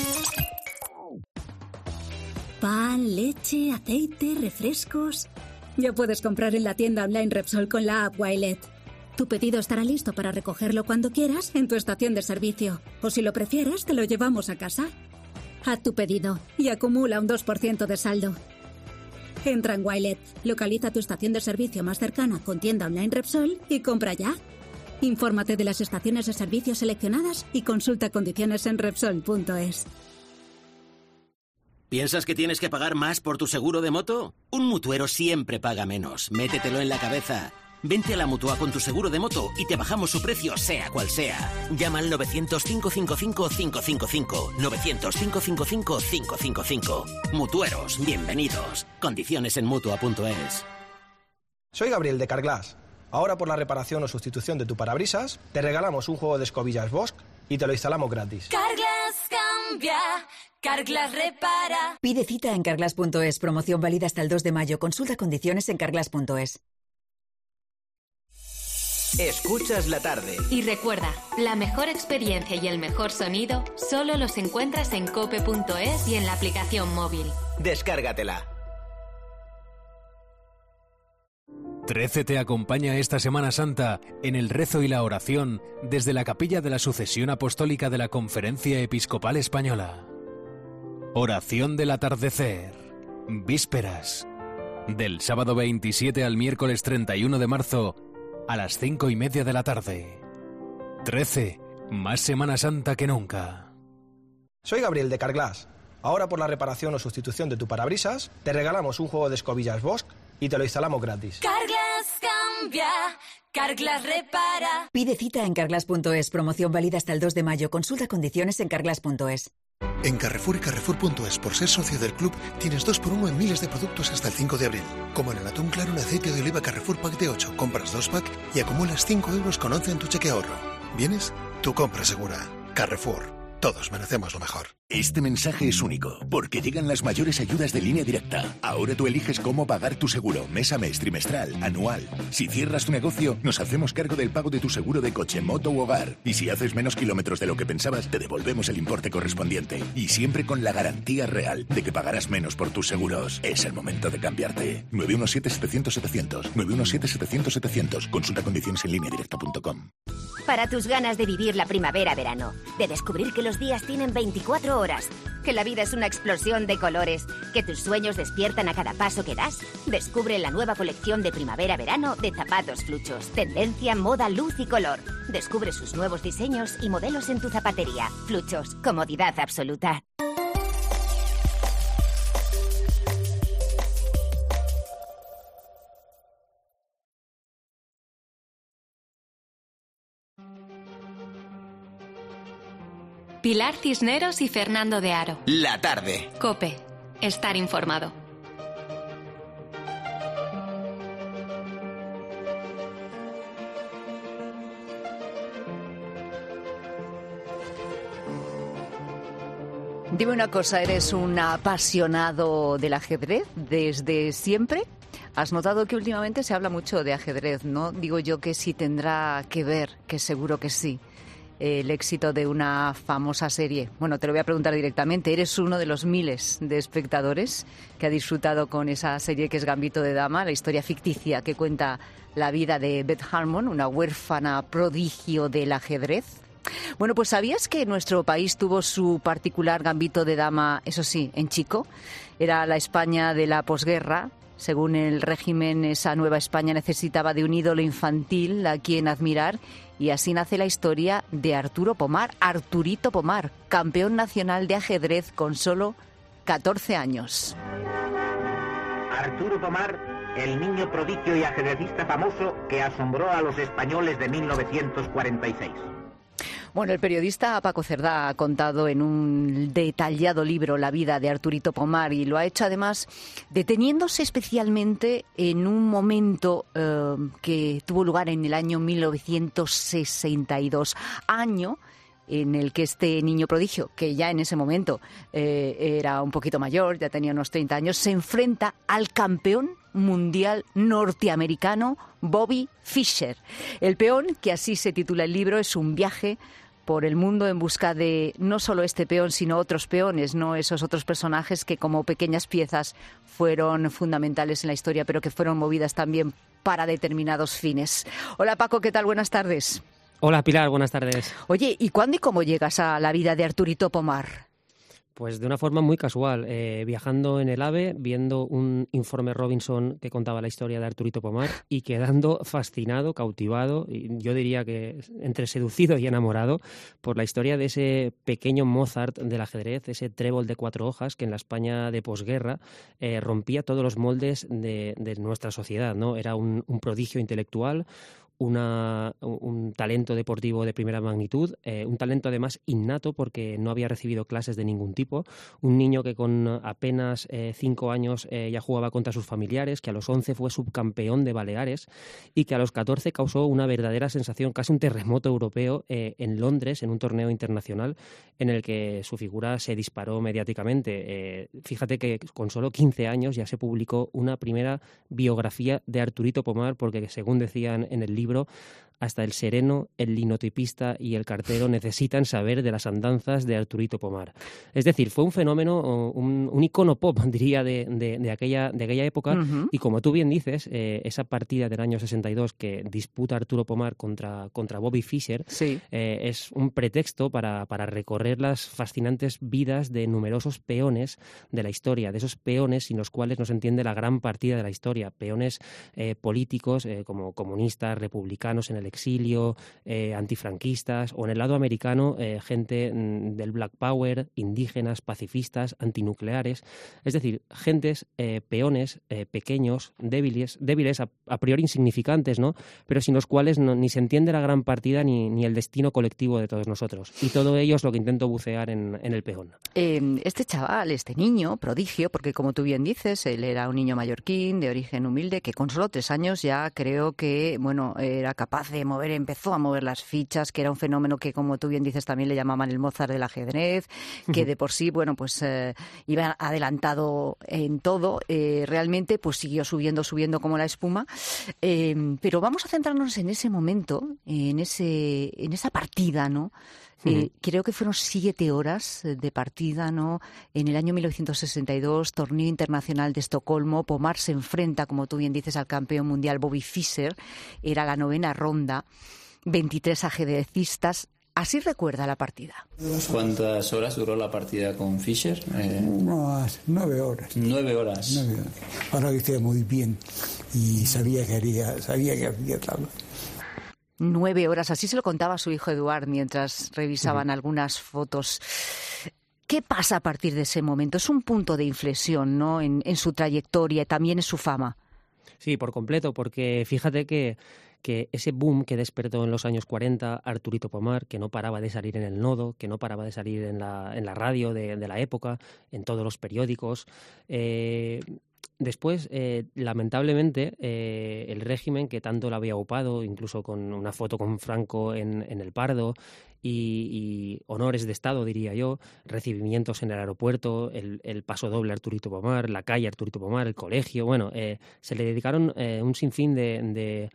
S21: Pan, leche, aceite, refrescos. Ya puedes comprar en la tienda online Repsol con la app Wilet. Tu pedido estará listo para recogerlo cuando quieras en tu estación de servicio. O si lo prefieres, te lo llevamos a casa. Haz tu pedido y acumula un 2% de saldo. Entra en Wilet, localiza tu estación de servicio más cercana con tienda online Repsol y compra ya. Infórmate de las estaciones de servicio seleccionadas y consulta condiciones en Repsol.es.
S22: ¿Piensas que tienes que pagar más por tu seguro de moto? Un mutuero siempre paga menos. Métetelo en la cabeza. Vente a la Mutua con tu seguro de moto y te bajamos su precio sea cual sea. Llama al 900-555-555. 900-555-555. Mutueros, bienvenidos. Condiciones en Mutua.es.
S23: Soy Gabriel de Carglass. Ahora por la reparación o sustitución de tu parabrisas, te regalamos un juego de escobillas Bosch y te lo instalamos gratis.
S20: Carglass cambia, Carglass repara.
S24: Pide cita en Carglass.es. Promoción válida hasta el 2 de mayo. Consulta condiciones en Carglass.es.
S2: Escuchas la tarde.
S3: Y recuerda, la mejor experiencia y el mejor sonido solo los encuentras en cope.es y en la aplicación móvil.
S2: Descárgatela.
S25: 13 te acompaña esta Semana Santa en el rezo y la oración desde la Capilla de la Sucesión Apostólica de la Conferencia Episcopal Española. Oración del atardecer. Vísperas. Del sábado 27 al miércoles 31 de marzo a las 5:30 de la tarde. 13. Más Semana Santa que nunca.
S23: Soy Gabriel de Carglass. Ahora por la reparación o sustitución de tu parabrisas, te regalamos un juego de escobillas Bosch y te lo instalamos gratis.
S20: Carglass cambia, Carglass repara.
S24: Pide cita en Carglass.es. Promoción válida hasta el 2 de mayo. Consulta condiciones en Carglass.es.
S26: En Carrefour y Carrefour.es, por ser socio del club, tienes 2x1 en miles de productos hasta el 5 de abril. Como en el atún claro en aceite de oliva Carrefour Pack de 8. Compras 2 pack y acumulas 5 euros con 11 en tu cheque ahorro. ¿Vienes? Tu compra segura. Carrefour. Todos merecemos lo mejor.
S27: Este mensaje es único, porque llegan las mayores ayudas de Línea Directa. Ahora tú eliges cómo pagar tu seguro, mes a mes, trimestral, anual. Si cierras tu negocio, nos hacemos cargo del pago de tu seguro de coche, moto u hogar. Y si haces menos kilómetros de lo que pensabas, te devolvemos el importe correspondiente. Y siempre con la garantía real de que pagarás menos por tus seguros. Es el momento de cambiarte. 917-700-700. 917-700-700. Consulta condiciones en lineadirecta.com.
S28: Para tus ganas de vivir la primavera-verano, de descubrir que los días tienen 24 horas, que la vida es una explosión de colores, que tus sueños despiertan a cada paso que das, descubre la nueva colección de primavera-verano de zapatos Fluchos. Tendencia, moda, luz y color. Descubre sus nuevos diseños y modelos en tu zapatería. Fluchos, comodidad absoluta.
S3: Pilar Cisneros y Fernando de Aro.
S2: La tarde.
S3: COPE. Estar informado.
S5: Dime una cosa, ¿eres un apasionado del ajedrez desde siempre? ¿Has notado que últimamente se habla mucho de ajedrez, no? Digo yo que sí tendrá que ver, que seguro que sí, el éxito de una famosa serie. Bueno, te lo voy a preguntar directamente. ¿Eres uno de los miles de espectadores que ha disfrutado con esa serie que es Gambito de Dama, la historia ficticia que cuenta la vida de Beth Harmon, una huérfana prodigio del ajedrez? Bueno, pues ¿sabías que nuestro país tuvo su particular Gambito de Dama, eso sí, en chico? Era la España de la posguerra, Según el régimen, esa nueva España necesitaba de un ídolo infantil a quien admirar, y así nace la historia de Arturo Pomar, Arturito Pomar, campeón nacional de ajedrez con solo 14 años.
S4: Arturo Pomar, el niño prodigio y ajedrecista famoso que asombró a los españoles de 1946.
S5: Bueno, el periodista Paco Cerdá ha contado en un detallado libro la vida de Arturito Pomar, y lo ha hecho además deteniéndose especialmente en un momento que tuvo lugar en el año 1962, año en el que este niño prodigio, que ya en ese momento era un poquito mayor, ya tenía unos 30 años, se enfrenta al campeón mundial norteamericano Bobby Fischer. El peón, que así se titula el libro, es un viaje por el mundo en busca de no solo este peón, sino otros peones, ¿no? Esos otros personajes que como pequeñas piezas fueron fundamentales en la historia, pero que fueron movidas también para determinados fines. Hola Paco, ¿qué tal? Buenas tardes.
S6: Hola Pilar, buenas tardes.
S5: Oye, ¿y cuándo y cómo llegas a la vida de Arturito Pomar?
S6: Pues de una forma muy casual, viajando en el AVE, viendo un informe Robinson que contaba la historia de Arturito Pomar y quedando fascinado, cautivado, y yo diría que entre seducido y enamorado por la historia de ese pequeño Mozart del ajedrez, ese trébol de 4 hojas que en la España de posguerra rompía todos los moldes de nuestra sociedad, ¿no? Era un prodigio intelectual, un talento deportivo de primera magnitud, un talento además innato porque no había recibido clases de ningún tipo, un niño que con apenas 5 años ya jugaba contra sus familiares, que a los 11 fue subcampeón de Baleares y que a los 14 causó una verdadera sensación, casi un terremoto europeo en Londres, en un torneo internacional en el que su figura se disparó mediáticamente. Fíjate que con solo 15 años ya se publicó una primera biografía de Arturito Pomar porque, según decían en el libro, hasta el sereno, el linotipista y el cartero necesitan saber de las andanzas de Arturito Pomar. Es decir, fue un fenómeno, un icono pop, diría, de aquella época. Uh-huh. Y como tú bien dices, esa partida del año 62 que disputa Arturo Pomar contra Bobby Fischer, sí, es un pretexto para recorrer las fascinantes vidas de numerosos peones de la historia, de esos peones sin los cuales no se entiende la gran partida de la historia, peones políticos como comunistas, republicanos en el exilio, antifranquistas, o en el lado americano gente del Black Power, indígenas, pacifistas, antinucleares, es decir, gentes, peones pequeños, débiles a priori insignificantes, ¿no? Pero sin los cuales ni se entiende la gran partida ni el destino colectivo de todos nosotros. Y todo ello es lo que intento bucear en el peón.
S5: Este chaval, este niño prodigio, porque como tú bien dices, él era un niño mallorquín de origen humilde que con solo 3 años ya creo que, bueno, era capaz de empezó a mover las fichas, que era un fenómeno que, como tú bien dices, también le llamaban el Mozart del ajedrez, que de por sí, bueno, pues iba adelantado en todo, realmente pues siguió subiendo como la espuma, pero vamos a centrarnos en ese momento, en esa partida, ¿no? Creo que fueron 7 horas de partida, ¿no? En el año 1962, torneo internacional de Estocolmo, Pomar se enfrenta, como tú bien dices, al campeón mundial Bobby Fischer. Era la 9ª ronda, 23 ajedrecistas. Así recuerda la partida.
S7: ¿Cuántas horas duró la partida con Fischer?
S8: Unas 9 horas.
S7: 9 horas.
S8: 9 horas. Ahora que estoy muy bien y sabía que había tabla.
S5: 9 horas, así se lo contaba a su hijo Eduard mientras revisaban algunas fotos. ¿Qué pasa a partir de ese momento? Es un punto de inflexión, ¿no? En su trayectoria, también en su fama.
S6: Sí, por completo, porque fíjate que ese boom que despertó en los años 40 Arturito Pomar, que no paraba de salir en el Nodo, que no paraba de salir en la radio de la época, en todos los periódicos. Después, lamentablemente, el régimen que tanto la había upado, incluso con una foto con Franco en el Pardo, y honores de Estado, diría yo, recibimientos en el aeropuerto, el paso doble Arturito Pomar, la calle Arturito Pomar, el colegio, bueno, se le dedicaron un sinfín de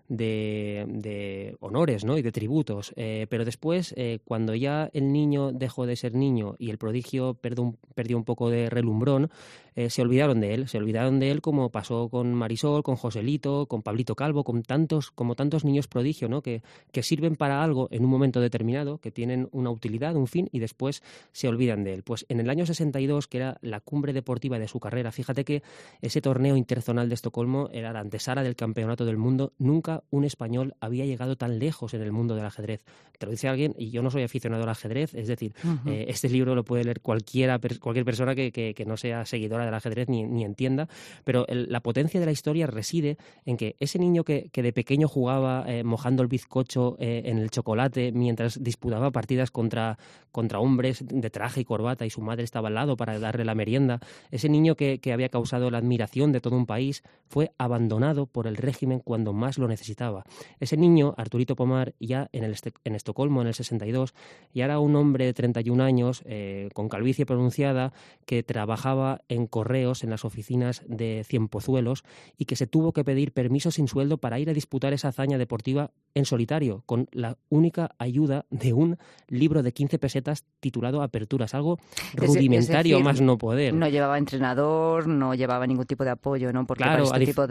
S6: honores, ¿no? Y de tributos, pero después, cuando ya el niño dejó de ser niño y el prodigio perdió un poco de relumbrón, se olvidaron de él como pasó con Marisol, con Joselito, con Pablito Calvo, como tantos niños prodigio, ¿no? que sirven para algo en un momento determinado, que tienen una utilidad, un fin, y después se olvidan de él. Pues en el año 62, que era la cumbre deportiva de su carrera, fíjate que ese torneo interzonal de Estocolmo era la antesala del campeonato del mundo. Nunca un español había llegado tan lejos en el mundo del ajedrez. Te lo dice alguien, y yo no soy aficionado al ajedrez, es decir, este libro lo puede leer cualquier persona que no sea seguidora del ajedrez ni entienda, pero la potencia de la historia reside en que ese niño que de pequeño jugaba mojando el bizcocho en el chocolate mientras disputaba partidas contra hombres de traje y corbata y su madre estaba al lado para darle la merienda, ese niño que había causado la admiración de todo un país, fue abandonado por el régimen cuando más lo necesitaba. Ese niño, Arturito Pomar, ya en Estocolmo en el 62, ya era un hombre de 31 años con calvicie pronunciada que trabajaba en correos en las oficinas de Cienpozuelos y que se tuvo que pedir permiso sin sueldo para ir a disputar esa hazaña deportiva en solitario, con la única ayuda de un libro de 15 pesetas titulado Aperturas, algo rudimentario, más no poder.
S5: No llevaba entrenador, no llevaba ningún tipo de apoyo, ¿no? Porque
S6: claro,
S5: para este tipo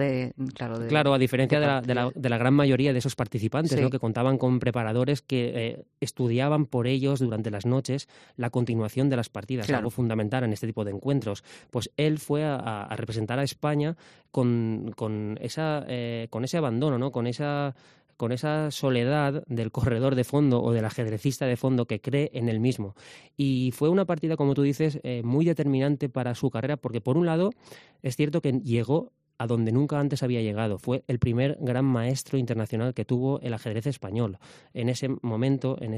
S6: a diferencia de la gran mayoría de esos participantes, ¿no? Que contaban con preparadores que estudiaban por ellos durante las noches la continuación de las partidas, algo fundamental en este tipo de encuentros. Pues él fue a representar a España con ese abandono, ¿no? Con esa soledad del corredor de fondo o del ajedrecista de fondo que cree en él mismo. Y fue una partida, como tú dices, muy determinante para su carrera, porque por un lado es cierto que llegó a donde nunca antes había llegado. Fue el primer gran maestro internacional que tuvo el ajedrez español. En ese momento, en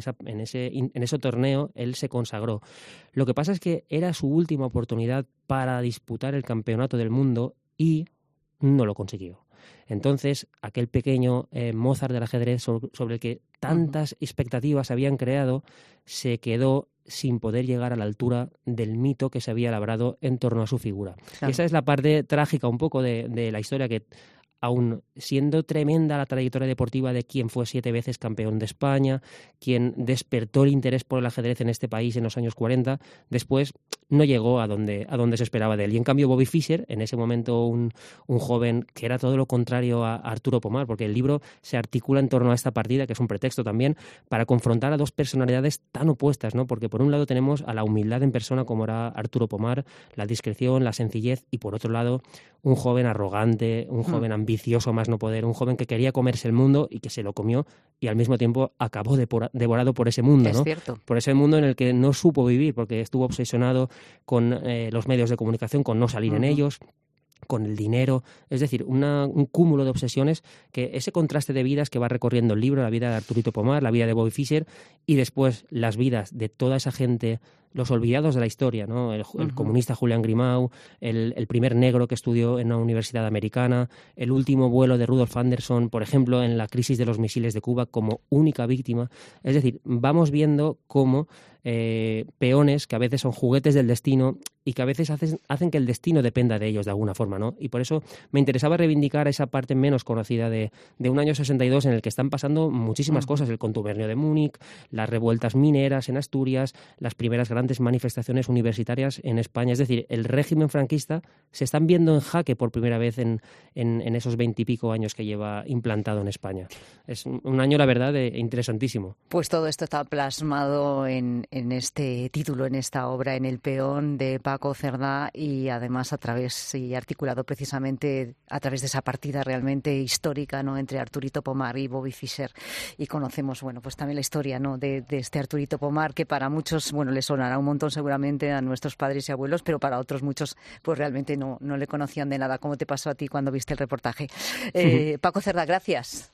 S6: ese torneo, él se consagró. Lo que pasa es que era su última oportunidad para disputar el campeonato del mundo y no lo consiguió. Entonces, aquel pequeño Mozart del ajedrez sobre el que tantas expectativas habían creado, se quedó sin poder llegar a la altura del mito que se había labrado en torno a su figura. Claro. Y esa es la parte trágica un poco de la historia, que aun siendo tremenda la trayectoria deportiva de quien fue 7 veces campeón de España, quien despertó el interés por el ajedrez en este país en los años 40, después no llegó a donde se esperaba de él. Y en cambio Bobby Fischer, en ese momento un joven que era todo lo contrario a Arturo Pomar, porque el libro se articula en torno a esta partida, que es un pretexto también, para confrontar a dos personalidades tan opuestas, ¿no? Porque por un lado tenemos a la humildad en persona como era Arturo Pomar, la discreción, la sencillez, y por otro lado un joven arrogante, un joven ambicioso más no poder, un joven que quería comerse el mundo y que se lo comió y al mismo tiempo acabó devorado por ese mundo, ¿no?
S5: Es cierto.
S6: Por ese mundo en el que no supo vivir, porque estuvo obsesionado con los medios de comunicación, con no salir en ellos, con el dinero, es decir, un cúmulo de obsesiones, que ese contraste de vidas que va recorriendo el libro, la vida de Arturito Pomar, la vida de Bobby Fischer y después las vidas de toda esa gente, los olvidados de la historia, ¿no? El comunista Julián Grimau, el primer negro que estudió en una universidad americana, el último vuelo de Rudolf Anderson, por ejemplo, en la crisis de los misiles de Cuba como única víctima. Es decir, vamos viendo cómo peones que a veces son juguetes del destino y que a veces hacen que el destino dependa de ellos de alguna forma, ¿no? Y por eso me interesaba reivindicar esa parte menos conocida de un año 62 en el que están pasando muchísimas cosas, el contubernio de Múnich, las revueltas mineras en Asturias, las primeras grandes manifestaciones universitarias en España. Es decir, el régimen franquista se están viendo en jaque por primera vez en esos 20 y pico años que lleva implantado en España. Es un año, la verdad, interesantísimo.
S5: Pues todo esto está plasmado en este título, en esta obra, en El peón de Paco Cerdá, y además articulado precisamente a través de esa partida realmente histórica, ¿no?, entre Arturito Pomar y Bobby Fischer. Y conocemos, bueno, pues también la historia, ¿no?, de este Arturito Pomar, que para muchos, bueno, le sonará un montón seguramente a nuestros padres y abuelos, pero para otros muchos pues realmente no le conocían de nada. ¿Cómo te pasó a ti cuando viste el reportaje? Paco Cerdá, gracias.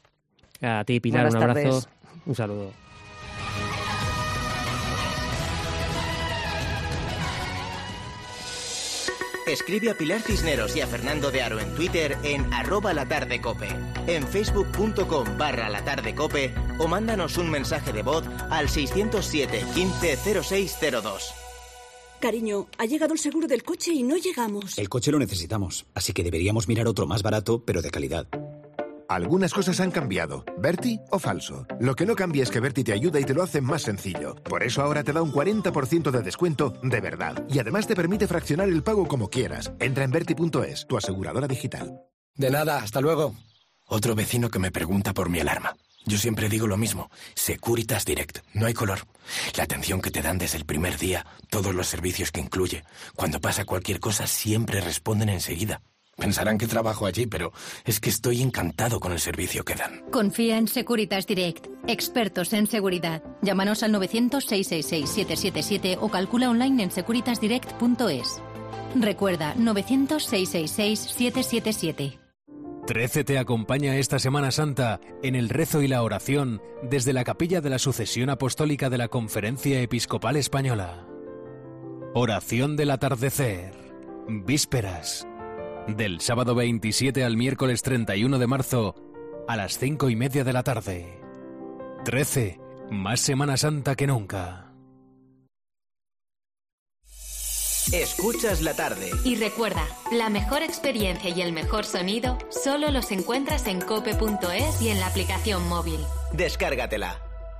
S6: A ti, Pilar,
S5: Buenas
S6: un abrazo,
S5: tardes.
S6: un saludo.
S2: Escribe a Pilar Cisneros y a Fernando de Aro en Twitter en @latardecope, en facebook.com/latardecope o mándanos un mensaje de voz al 607 15 0602.
S9: Cariño, ha llegado el seguro del coche y no llegamos.
S10: El coche lo necesitamos, así que deberíamos mirar otro más barato, pero de calidad.
S27: Algunas cosas han cambiado. ¿Berti o falso? Lo que no cambia es que Berti te ayuda y te lo hace más sencillo. Por eso ahora te da un 40% de descuento de verdad. Y además te permite fraccionar el pago como quieras. Entra en Berti.es, tu aseguradora digital.
S23: De nada, hasta luego.
S10: Otro vecino que me pregunta por mi alarma. Yo siempre digo lo mismo. Securitas Direct. No hay color. La atención que te dan desde el primer día, todos los servicios que incluye. Cuando pasa cualquier cosa, siempre responden enseguida. Pensarán que trabajo allí, pero es que estoy encantado con el servicio que dan.
S21: Confía en Securitas Direct. Expertos en seguridad. Llámanos al 900-666-777 o calcula online en securitasdirect.es. Recuerda, 900-666-777.
S25: 13 te acompaña esta Semana Santa en el rezo y la oración desde la Capilla de la Sucesión Apostólica de la Conferencia Episcopal Española. Oración del atardecer. Vísperas. Del sábado 27 al miércoles 31 de marzo a las 5:30 de la tarde. 13. Más Semana Santa que nunca.
S2: Escuchas la tarde.
S3: Y recuerda, la mejor experiencia y el mejor sonido solo los encuentras en cope.es y en la aplicación móvil.
S2: Descárgatela.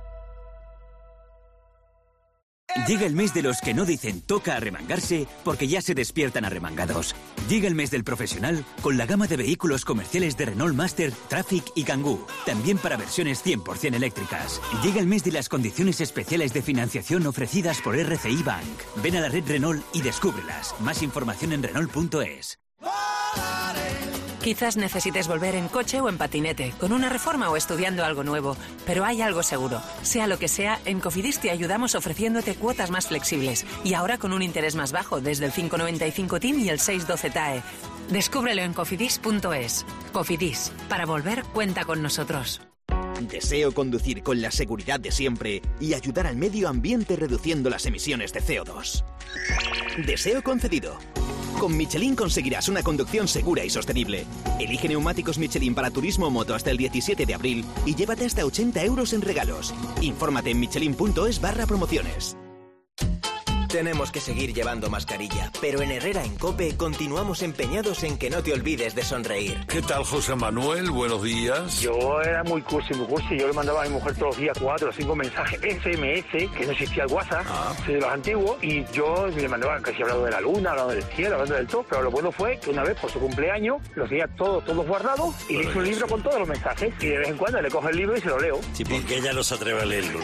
S11: Llega el mes de los que no dicen toca arremangarse porque ya se despiertan arremangados. Llega el mes del profesional con la gama de vehículos comerciales de Renault Master, Traffic y Kangoo. También para versiones 100% eléctricas. Llega el mes de las condiciones especiales de financiación ofrecidas por RCI Bank. Ven a la red Renault y descúbrelas. Más información en Renault.es.
S12: Quizás necesites volver en coche o en patinete, con una reforma o estudiando algo nuevo. Pero hay algo seguro. Sea lo que sea, en Cofidis te ayudamos ofreciéndote cuotas más flexibles. Y ahora con un interés más bajo, desde el 5,95 TIM y el 6,12 TAE. Descúbrelo en cofidis.es. Cofidis. Para volver, cuenta con nosotros.
S13: Deseo conducir con la seguridad de siempre y ayudar al medio ambiente reduciendo las emisiones de CO2. Deseo concedido. Con Michelin conseguirás una conducción segura y sostenible. Elige neumáticos Michelin para turismo o moto hasta el 17 de abril y llévate hasta 80 euros en regalos. Infórmate en michelin.es/promociones.
S2: Tenemos que seguir llevando mascarilla, pero en Herrera en COPE continuamos empeñados en que no te olvides de sonreír.
S14: ¿Qué tal, José Manuel? Buenos días.
S15: Yo era muy cursi. Yo le mandaba a mi mujer todos los días 4 o 5 mensajes SMS, que no existía el WhatsApp, de los antiguos, y yo le mandaba casi hablando de la luna, hablando del cielo, hablando del todo, pero lo bueno fue que una vez por su cumpleaños los tenía todos guardados y le hice un libro con todos los mensajes, y de vez en cuando le cojo el libro y se lo leo.
S14: Sí, porque ella no se atreve a leerlo.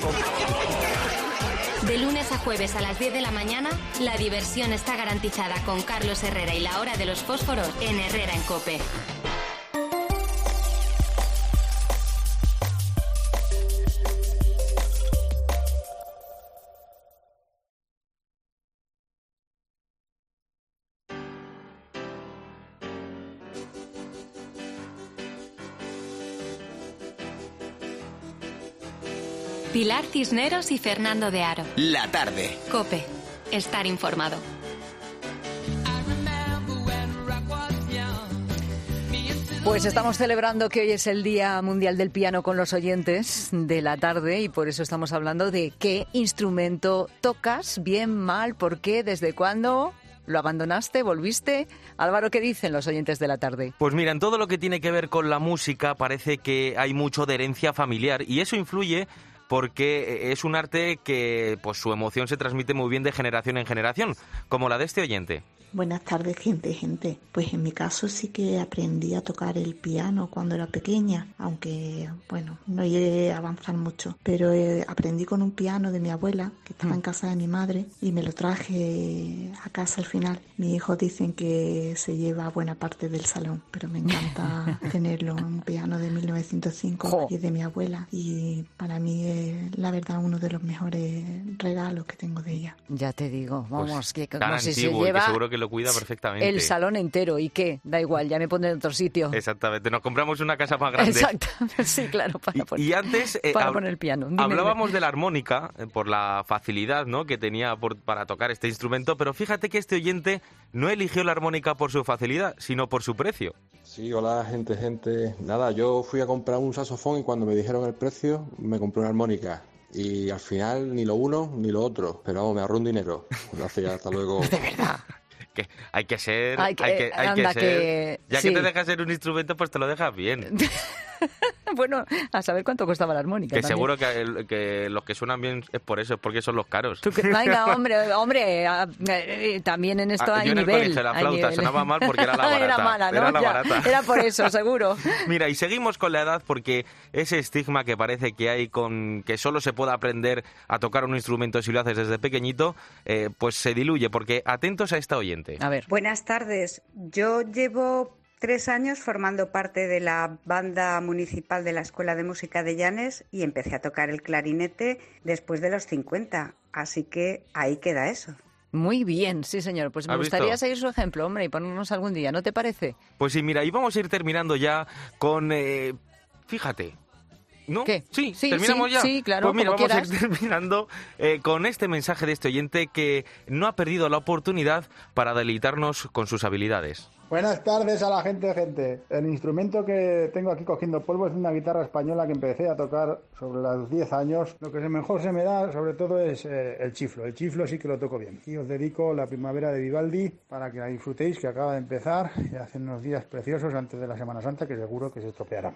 S3: De lunes a jueves a las 10 de la mañana, la diversión está garantizada con Carlos Herrera y la hora de los fósforos en Herrera en COPE. Pilar Cisneros y Fernando de Aro.
S2: La tarde.
S3: COPE. Estar informado.
S5: Pues estamos celebrando que hoy es el Día Mundial del Piano con los oyentes de la tarde y por eso estamos hablando de qué instrumento tocas, bien, mal, por qué, desde cuándo. ¿Lo abandonaste? ¿Volviste? Álvaro, ¿qué dicen los oyentes de la tarde?
S16: Pues mira, en todo lo que tiene que ver con la música parece que hay mucho de herencia familiar y eso influye porque es un arte que pues su emoción se transmite muy bien de generación en generación, como la de este oyente.
S17: Buenas tardes, gente. Pues en mi caso sí que aprendí a tocar el piano cuando era pequeña, aunque, bueno, no llegué a avanzar mucho. Pero aprendí con un piano de mi abuela, que estaba en casa de mi madre, y me lo traje a casa al final. Mis hijos dicen que se lleva buena parte del salón, pero me encanta tenerlo. Un piano de 1905 y de mi abuela. Y para mí es, la verdad, uno de los mejores regalos que tengo de ella.
S5: Ya te digo, vamos,
S16: pues,
S5: que
S16: como
S5: si se
S16: antiguo,
S5: lleva...
S16: que seguro que lo cuida perfectamente.
S5: El salón entero, ¿y qué? Da igual, ya me pondré en otro sitio.
S16: Exactamente, nos compramos una casa más grande.
S5: Exacto, sí, claro, para poner,
S16: y antes,
S5: para poner el piano.
S16: Hablábamos de la armónica, por la facilidad, ¿no?, que tenía para tocar este instrumento, pero fíjate que este oyente no eligió la armónica por su facilidad, sino por su precio.
S18: Sí, hola, gente. Nada, yo fui a comprar un saxofón y cuando me dijeron el precio, me compré una armónica. Y al final, ni lo uno ni lo otro. Pero vamos, me ahorró un dinero. Gracias, hasta luego.
S5: De verdad.
S16: Que hay que ser,
S5: hay que ser.
S16: Ya
S5: sí.
S16: que te dejas ser un instrumento, pues te lo dejas bien.
S5: Bueno, a saber cuánto costaba la armónica.
S16: Que
S5: también.
S16: seguro que los que suenan bien es por eso, es porque son los caros.
S5: Venga, hombre, también en esto hay
S16: yo en
S5: nivel.
S16: el colegio la flauta sonaba mal porque era la barata.
S5: Era mala, ¿no?
S16: Era la barata.
S5: Era por eso, seguro.
S16: Mira, y seguimos con la edad porque ese estigma que parece que hay con que solo se puede aprender a tocar un instrumento si lo haces desde pequeñito, pues se diluye, porque atentos a esta oyente.
S5: A ver.
S1: Buenas tardes. Yo llevo 3 años formando parte de la banda municipal de la Escuela de Música de Llanes y empecé a tocar el clarinete después de los 50, así que ahí queda eso.
S5: Muy bien, sí señor. Pues me gustaría seguir su ejemplo, hombre, y ponernos algún día, ¿no te parece?
S16: Pues sí, mira, y vamos a ir terminando ya con... fíjate... ¿No?
S5: ¿Qué?
S16: Sí, ¿terminamos ya?
S5: Sí, claro,
S16: pues mira,
S5: como
S16: vamos
S5: quieras.
S16: a ir terminando con este mensaje de este oyente que no ha perdido la oportunidad para deleitarnos con sus habilidades.
S4: Buenas tardes a la gente. El instrumento que tengo aquí cogiendo polvo es una guitarra española que empecé a tocar sobre los 10 años. Lo que mejor se me da, sobre todo, es el chiflo. El chiflo sí que lo toco bien. Y os dedico La Primavera de Vivaldi para que la disfrutéis, que acaba de empezar y hace unos días preciosos antes de la Semana Santa, que seguro que se estropeará.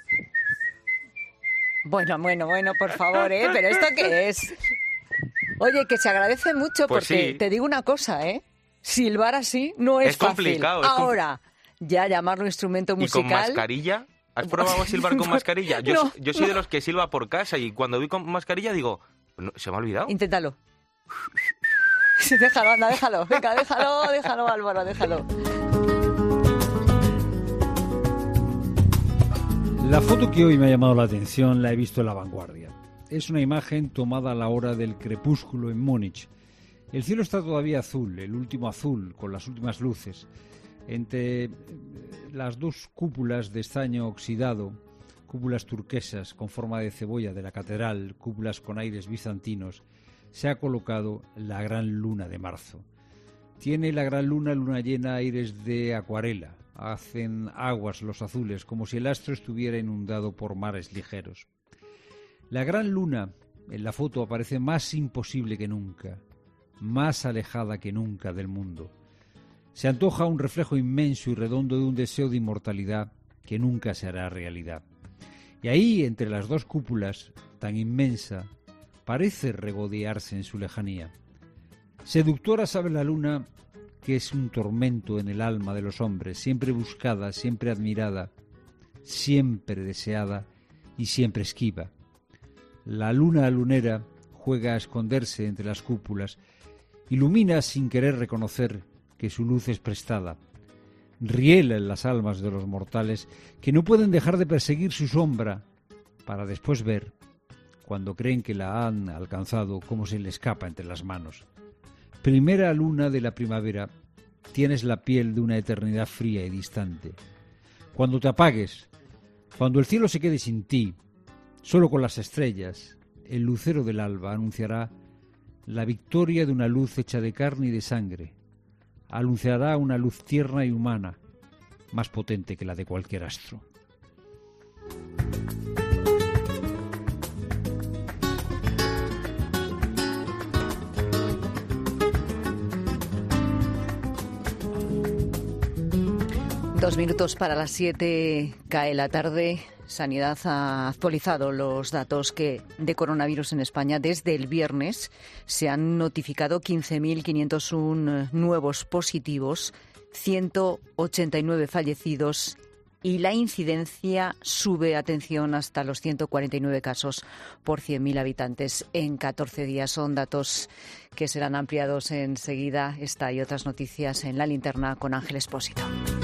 S5: Bueno, por favor, ¿pero esto qué es? Oye, que se agradece mucho
S16: pues
S5: porque
S16: sí.
S5: Te digo una cosa, silbar así no es fácil.
S16: Complicado.
S5: Ahora, ya llamarlo instrumento musical...
S16: ¿Y con mascarilla? ¿Has probado a silbar con mascarilla? Yo soy de los que silba por casa y cuando voy con mascarilla digo, ¿se me ha olvidado?
S5: Inténtalo. Déjalo, anda, déjalo. Venga, déjalo, Álvaro, déjalo.
S19: La foto que hoy me ha llamado la atención la he visto en La Vanguardia. Es una imagen tomada a la hora del crepúsculo en Múnich. El cielo está todavía azul, el último azul, con las últimas luces. Entre las dos cúpulas de estaño oxidado, cúpulas turquesas con forma de cebolla de la catedral, cúpulas con aires bizantinos, se ha colocado la gran luna de marzo. Tiene la gran luna llena, aires de acuarela. Hacen aguas los azules, como si el astro estuviera inundado por mares ligeros. La gran luna en la foto aparece más imposible que nunca, más alejada que nunca del mundo. Se antoja un reflejo inmenso y redondo de un deseo de inmortalidad que nunca se hará realidad. Y ahí, entre las dos cúpulas, tan inmensa, parece regodearse en su lejanía. Seductora sabe la luna que es un tormento en el alma de los hombres, siempre buscada, siempre admirada, siempre deseada y siempre esquiva. La luna lunera juega a esconderse entre las cúpulas, ilumina sin querer reconocer que su luz es prestada, riela en las almas de los mortales que no pueden dejar de perseguir su sombra para después ver, cuando creen que la han alcanzado, cómo se le escapa entre las manos. Primera luna de la primavera, tienes la piel de una eternidad fría y distante. Cuando te apagues, cuando el cielo se quede sin ti, solo con las estrellas, el lucero del alba anunciará la victoria de una luz hecha de carne y de sangre. Anunciará una luz tierna y humana, más potente que la de cualquier astro.
S5: Dos minutos para las 7, cae la tarde. Sanidad ha actualizado los datos de coronavirus en España. Desde el viernes se han notificado 15.501 nuevos positivos, 189 fallecidos y la incidencia sube, atención, hasta los 149 casos por 100.000 habitantes en 14 días. Son datos que serán ampliados enseguida. Esta y otras noticias en La Linterna con Ángel Expósito.